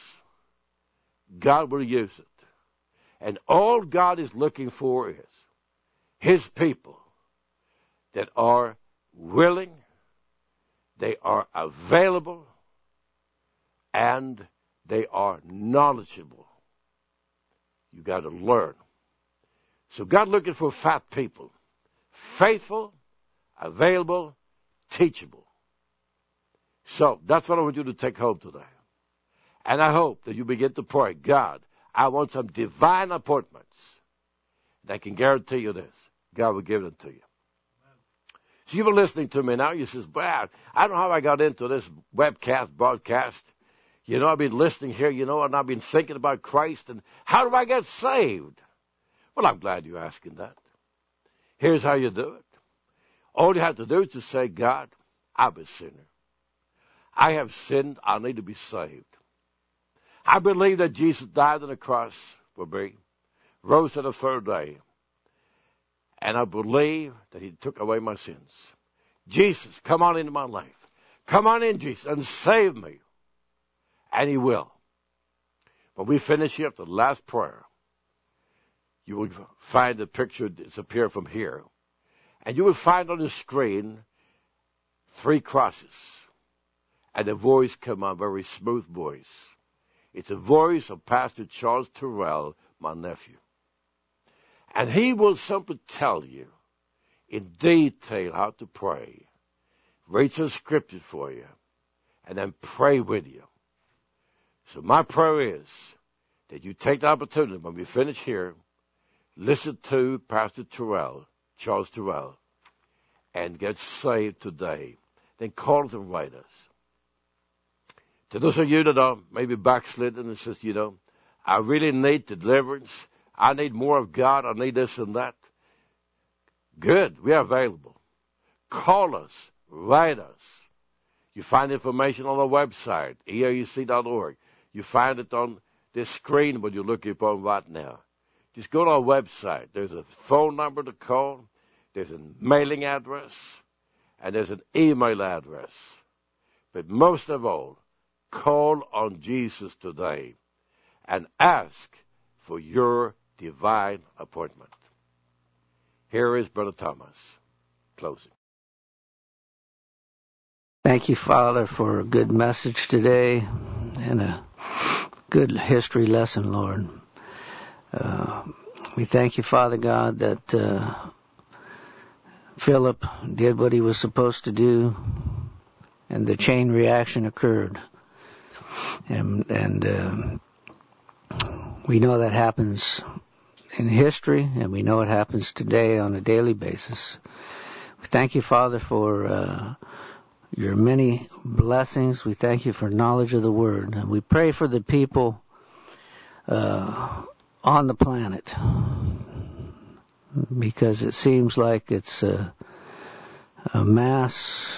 God will use it. And all God is looking for is his people that are willing, they are available, and they are knowledgeable. You got to learn. So God looking for fat people. Faithful, available, teachable. So that's what I want you to take home today. And I hope that you begin to pray, God, I want some divine appointments. And I can guarantee you this, God will give them to you. So you've been listening to me now. You says, "Brad, I don't know how I got into this webcast, broadcast. I've been listening here, and I've been thinking about Christ, and how do I get saved?" Well, I'm glad you're asking that. Here's how you do it. All you have to do is to say, God, I'm a sinner. I have sinned. I need to be saved. I believe that Jesus died on the cross for me, rose on the third day, and I believe that he took away my sins. Jesus, come on into my life. Come on in, Jesus, and save me. And he will. When we finish here, the last prayer, you will find the picture disappear from here. And you will find on the screen 3 crosses. And a voice come on, very smooth voice. It's a voice of Pastor Charles Terrell, my nephew. And he will simply tell you in detail how to pray. Read some scriptures for you. And then pray with you. So my prayer is that you take the opportunity when we finish here, listen to Pastor Terrell, Charles Terrell, and get saved today. Then call us and write us. To those of you that are maybe backslidden and says, I really need deliverance. I need more of God. I need this and that. Good. We are available. Call us. Write us. You find information on our website, eauc.org. You find it on this screen when you're looking upon right now. Just go to our website. There's a phone number to call. There's a mailing address. And there's an email address. But most of all, call on Jesus today and ask for your divine appointment. Here is Brother Thomas, closing. Thank you, Father, for a good message today and a good history lesson, Lord. We thank you, Father God, that Philip did what he was supposed to do and the chain reaction occurred. And we know that happens in history, and we know it happens today on a daily basis. We thank you, Father, for your many blessings. We thank you for knowledge of the Word. And we pray for the people on the planet, because it seems like it's a mass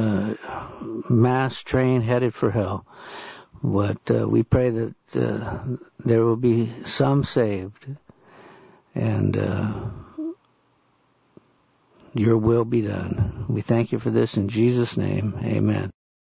train headed for hell. But we pray that there will be some saved, and your will be done. We thank you for this in Jesus' name. Amen.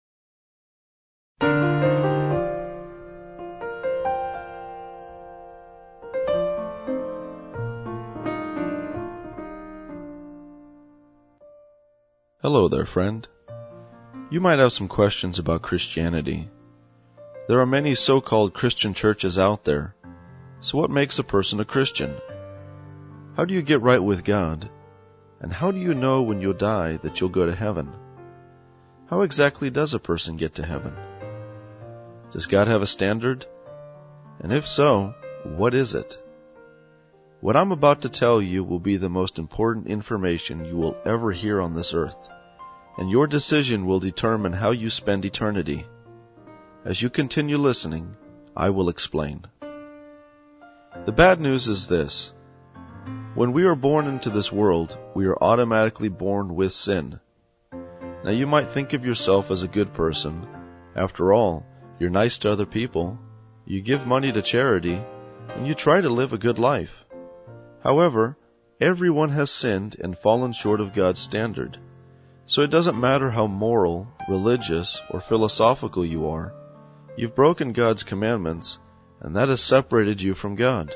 Hello there, friend. You might have some questions about Christianity. There are many so-called Christian churches out there. So what makes a person a Christian? How do you get right with God? And how do you know when you'll die that you'll go to heaven? How exactly does a person get to heaven? Does God have a standard? And if so, what is it? What I'm about to tell you will be the most important information you will ever hear on this earth, and your decision will determine how you spend eternity. As you continue listening, I will explain. The bad news is this. When we are born into this world, we are automatically born with sin. Now you might think of yourself as a good person. After all, you're nice to other people. you give money to charity, and you try to live a good life. However, everyone has sinned and fallen short of God's standard. So it doesn't matter how moral, religious, or philosophical you are. You've broken God's commandments, and that has separated you from God.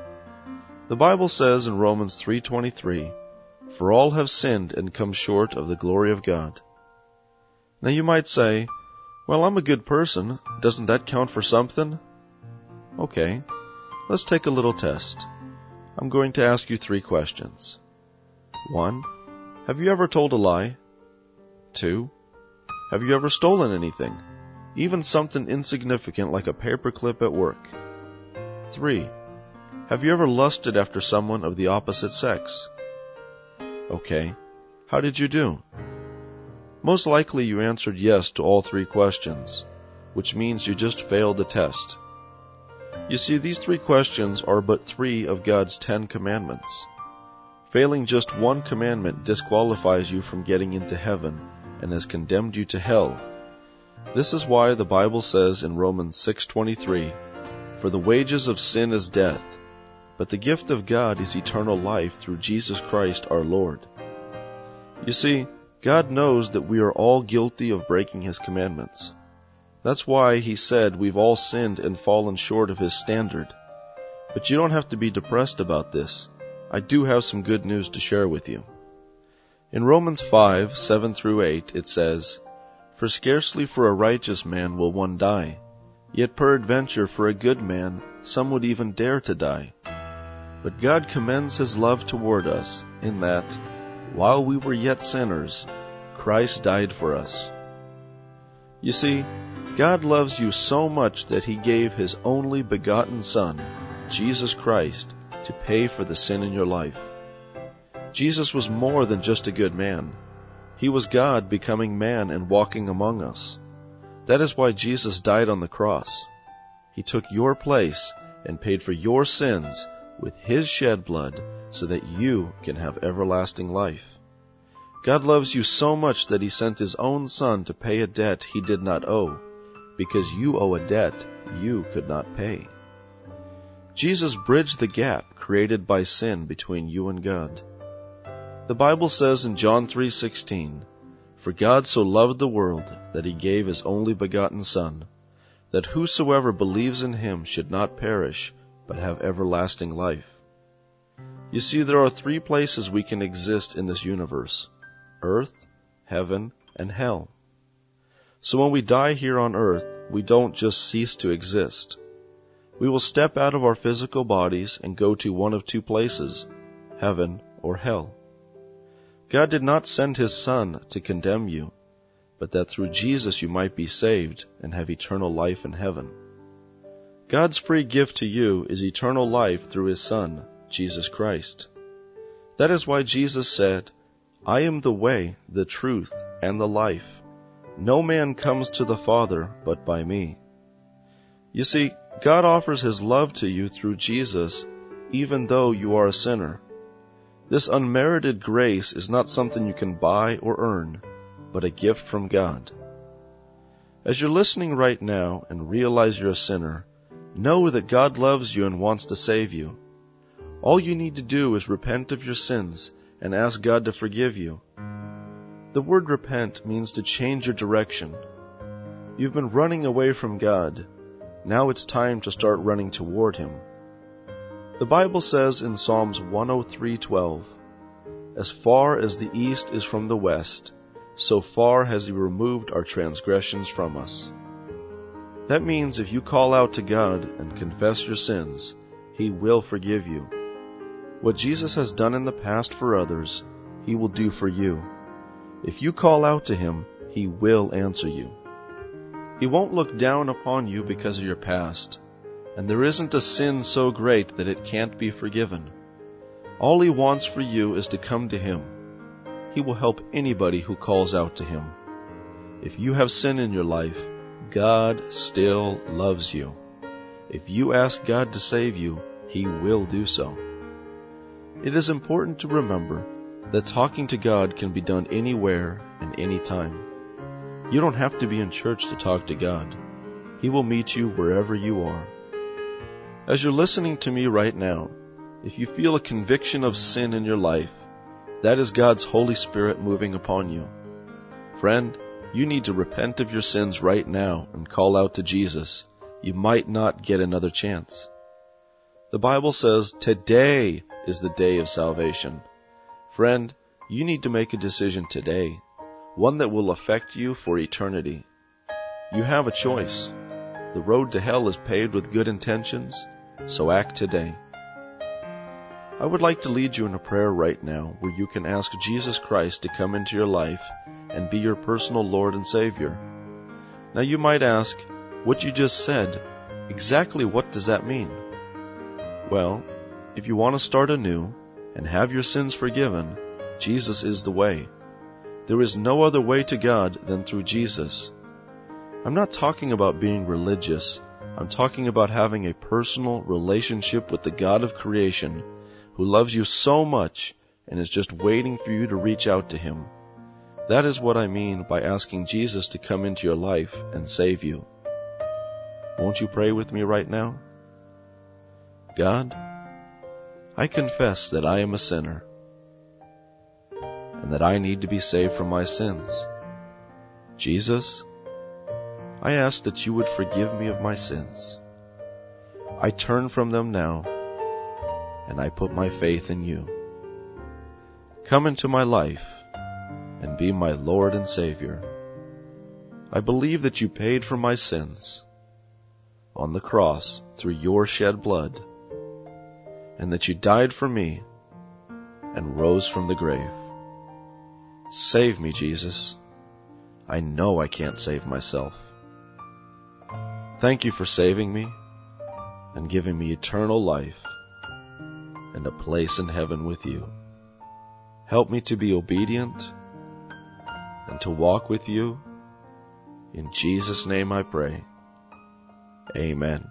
The Bible says in Romans 3:23, "For all have sinned and come short of the glory of God." Now you might say, "Well, I'm a good person. Doesn't that count for something?" Okay, let's take a little test. I'm going to ask you 3 questions. 1. Have you ever told a lie? 2. Have you ever stolen anything? Even something insignificant like a paperclip at work? 3. Have you ever lusted after someone of the opposite sex? Okay, how did you do? Most likely you answered yes to all 3 questions, which means you just failed the test. You see, these 3 questions are but 3 of God's 10 commandments. Failing just one commandment disqualifies you from getting into heaven and has condemned you to hell. This is why the Bible says in Romans 6:23, "For the wages of sin is death, but the gift of God is eternal life through Jesus Christ our Lord." You see, God knows that we are all guilty of breaking His commandments. That's why He said we've all sinned and fallen short of His standard. But you don't have to be depressed about this. I do have some good news to share with you. In Romans 5:7-8, it says, "For scarcely for a righteous man will one die, yet peradventure for a good man some would even dare to die. But God commends His love toward us, in that, while we were yet sinners, Christ died for us." You see, God loves you so much that He gave His only begotten Son, Jesus Christ, to pay for the sin in your life. Jesus was more than just a good man. He was God becoming man and walking among us. That is why Jesus died on the cross. He took your place and paid for your sins with His shed blood so that you can have everlasting life. God loves you so much that He sent His own Son to pay a debt He did not owe, because you owe a debt you could not pay. Jesus bridged the gap created by sin between you and God. The Bible says in John 3:16, "For God so loved the world that He gave His only begotten Son, that whosoever believes in Him should not perish, but have everlasting life." You see, there are 3 places we can exist in this universe: earth, heaven, and hell. So when we die here on earth, we don't just cease to exist. We will step out of our physical bodies and go to one of 2 places, heaven or hell. God did not send His Son to condemn you, but that through Jesus you might be saved and have eternal life in heaven. God's free gift to you is eternal life through His Son, Jesus Christ. That is why Jesus said, "I am the way, the truth, and the life. No man comes to the Father but by me." You see, God offers His love to you through Jesus, even though you are a sinner. This unmerited grace is not something you can buy or earn, but a gift from God. As you're listening right now and realize you're a sinner, know that God loves you and wants to save you. All you need to do is repent of your sins and ask God to forgive you. The word repent means to change your direction. You've been running away from God. Now it's time to start running toward Him. The Bible says in Psalms 103:12, "As far as the east is from the west, so far has He removed our transgressions from us." That means if you call out to God and confess your sins, He will forgive you. What Jesus has done in the past for others, He will do for you. If you call out to Him, He will answer you. He won't look down upon you because of your past, and there isn't a sin so great that it can't be forgiven. All He wants for you is to come to Him. He will help anybody who calls out to Him. If you have sin in your life, God still loves you. If you ask God to save you, He will do so. It is important to remember that talking to God can be done anywhere and anytime. You don't have to be in church to talk to God. He will meet you wherever you are, As you're listening to me right now, if you feel a conviction of sin in your life, that is God's Holy Spirit moving upon you. Friend, you need to repent of your sins right now and call out to Jesus. You might not get another chance. The Bible says today is the day of salvation. Friend, you need to make a decision today, one that will affect you for eternity. You have a choice. The road to hell is paved with good intentions, so act today. I would like to lead you in a prayer right now where you can ask Jesus Christ to come into your life and be your personal Lord and Savior. Now you might ask, what you just said, exactly what does that mean? Well, if you want to start anew and have your sins forgiven, Jesus is the way. There is no other way to God than through Jesus. I'm not talking about being religious. I'm talking about having a personal relationship with the God of creation who loves you so much and is just waiting for you to reach out to Him. That is what I mean by asking Jesus to come into your life and save you. Won't you pray with me right now? God, I confess that I am a sinner and that I need to be saved from my sins. Jesus, I ask that you would forgive me of my sins. I turn from them now, and I put my faith in you. Come into my life and be my Lord and Savior. I believe that you paid for my sins on the cross through your shed blood, and that you died for me and rose from the grave. Save me, Jesus. I know I can't save myself. Thank you for saving me and giving me eternal life and a place in heaven with you. Help me to be obedient and to walk with you. In Jesus' name I pray. Amen.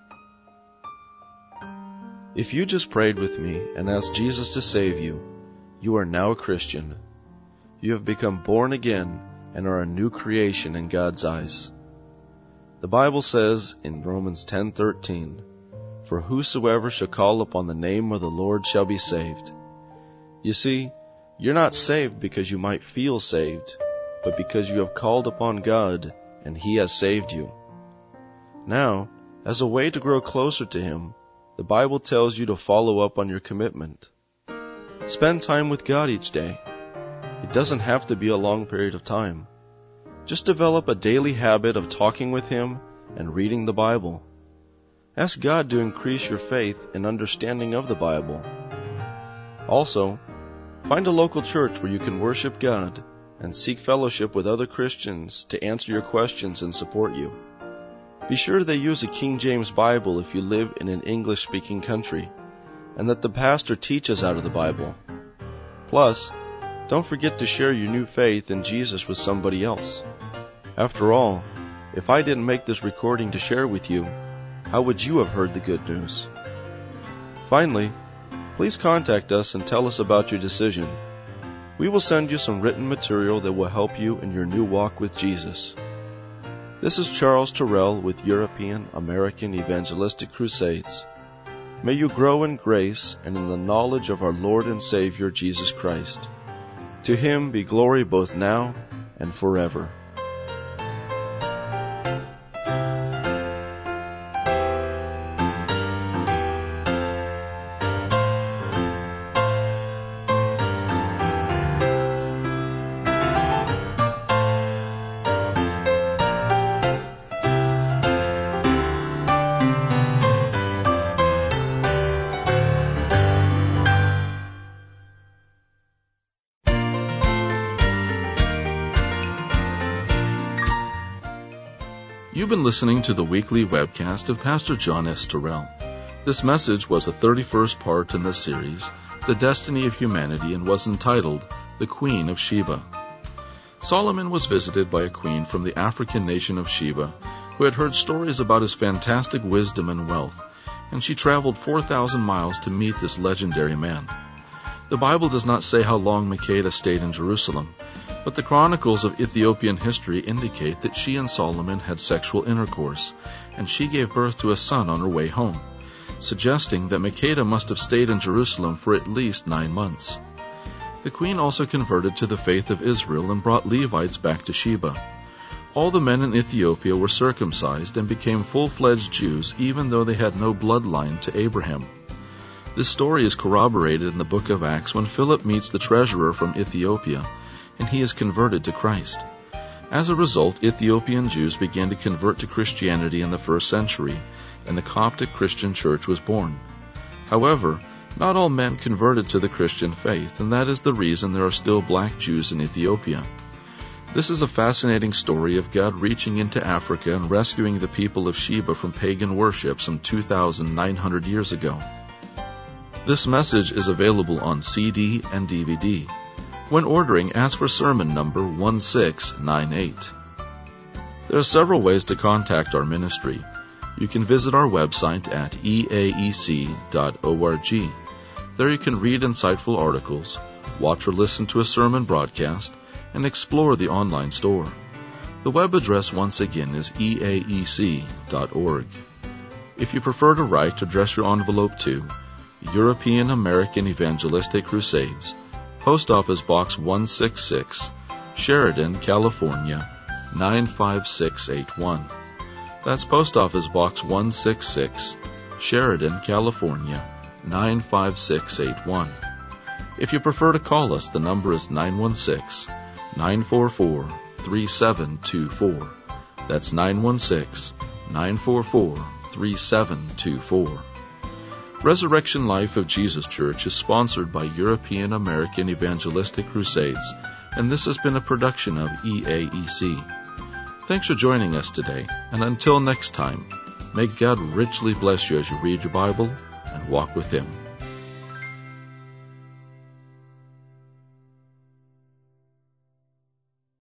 If you just prayed with me and asked Jesus to save you, you are now a Christian. You have become born again and are a new creation in God's eyes. The Bible says in Romans 10:13, "For whosoever shall call upon the name of the Lord shall be saved." You see, you're not saved because you might feel saved, but because you have called upon God and He has saved you. Now, as a way to grow closer to Him, the Bible tells you to follow up on your commitment. Spend time with God each day. It doesn't have to be a long period of time. Just develop a daily habit of talking with Him and reading the Bible. Ask God to increase your faith and understanding of the Bible. Also, find a local church where you can worship God and seek fellowship with other Christians to answer your questions and support you. Be sure they use a King James Bible if you live in an English-speaking country, and that the pastor teaches out of the Bible. Plus, don't forget to share your new faith in Jesus with somebody else. After all, if I didn't make this recording to share with you, how would you have heard the good news? Finally, please contact us and tell us about your decision. We will send you some written material that will help you in your new walk with Jesus. This is Charles Terrell with European American Evangelistic Crusades. May you grow in grace and in the knowledge of our Lord and Savior Jesus Christ. To Him be glory both now and forever. You've been listening to the weekly webcast of Pastor John S. Terrell. This message was the 31st part in the series, The Destiny of Humanity, and was entitled, The Queen of Sheba. Solomon was visited by a queen from the African nation of Sheba, who had heard stories about his fantastic wisdom and wealth, and she traveled 4,000 miles to meet this legendary man. The Bible does not say how long Makeda stayed in Jerusalem, but the chronicles of Ethiopian history indicate that she and Solomon had sexual intercourse, and she gave birth to a son on her way home. suggesting that Makeda must have stayed in Jerusalem for at least 9 months. The queen also converted to the faith of Israel and brought Levites back to Sheba. All the men in Ethiopia were circumcised and became full-fledged Jews, even though they had no bloodline to Abraham. This story is corroborated in the book of Acts when Philip meets the treasurer from Ethiopia, and he is converted to Christ. As a result, Ethiopian Jews began to convert to Christianity in the 1st century, and the Coptic Christian Church was born. However, not all men converted to the Christian faith, and that is the reason there are still black Jews in Ethiopia. This is a fascinating story of God reaching into Africa and rescuing the people of Sheba from pagan worship some 2,900 years ago. This message is available on CD and DVD. When ordering, ask for sermon number 1698. There are several ways to contact our ministry. You can visit our website at eaec.org. There you can read insightful articles, watch or listen to a sermon broadcast, and explore the online store. The web address once again is eaec.org. If you prefer to write, address your envelope to European American Evangelistic Crusades, Post Office Box 166, Sheridan, California, 95681. That's Post Office Box 166, Sheridan, California, 95681. If you prefer to call us, the number is 916-944-3724. That's 916-944-3724. Resurrection Life of Jesus Church is sponsored by European American Evangelistic Crusades, and this has been a production of EAEC. Thanks for joining us today, and until next time, may God richly bless you as you read your Bible and walk with Him.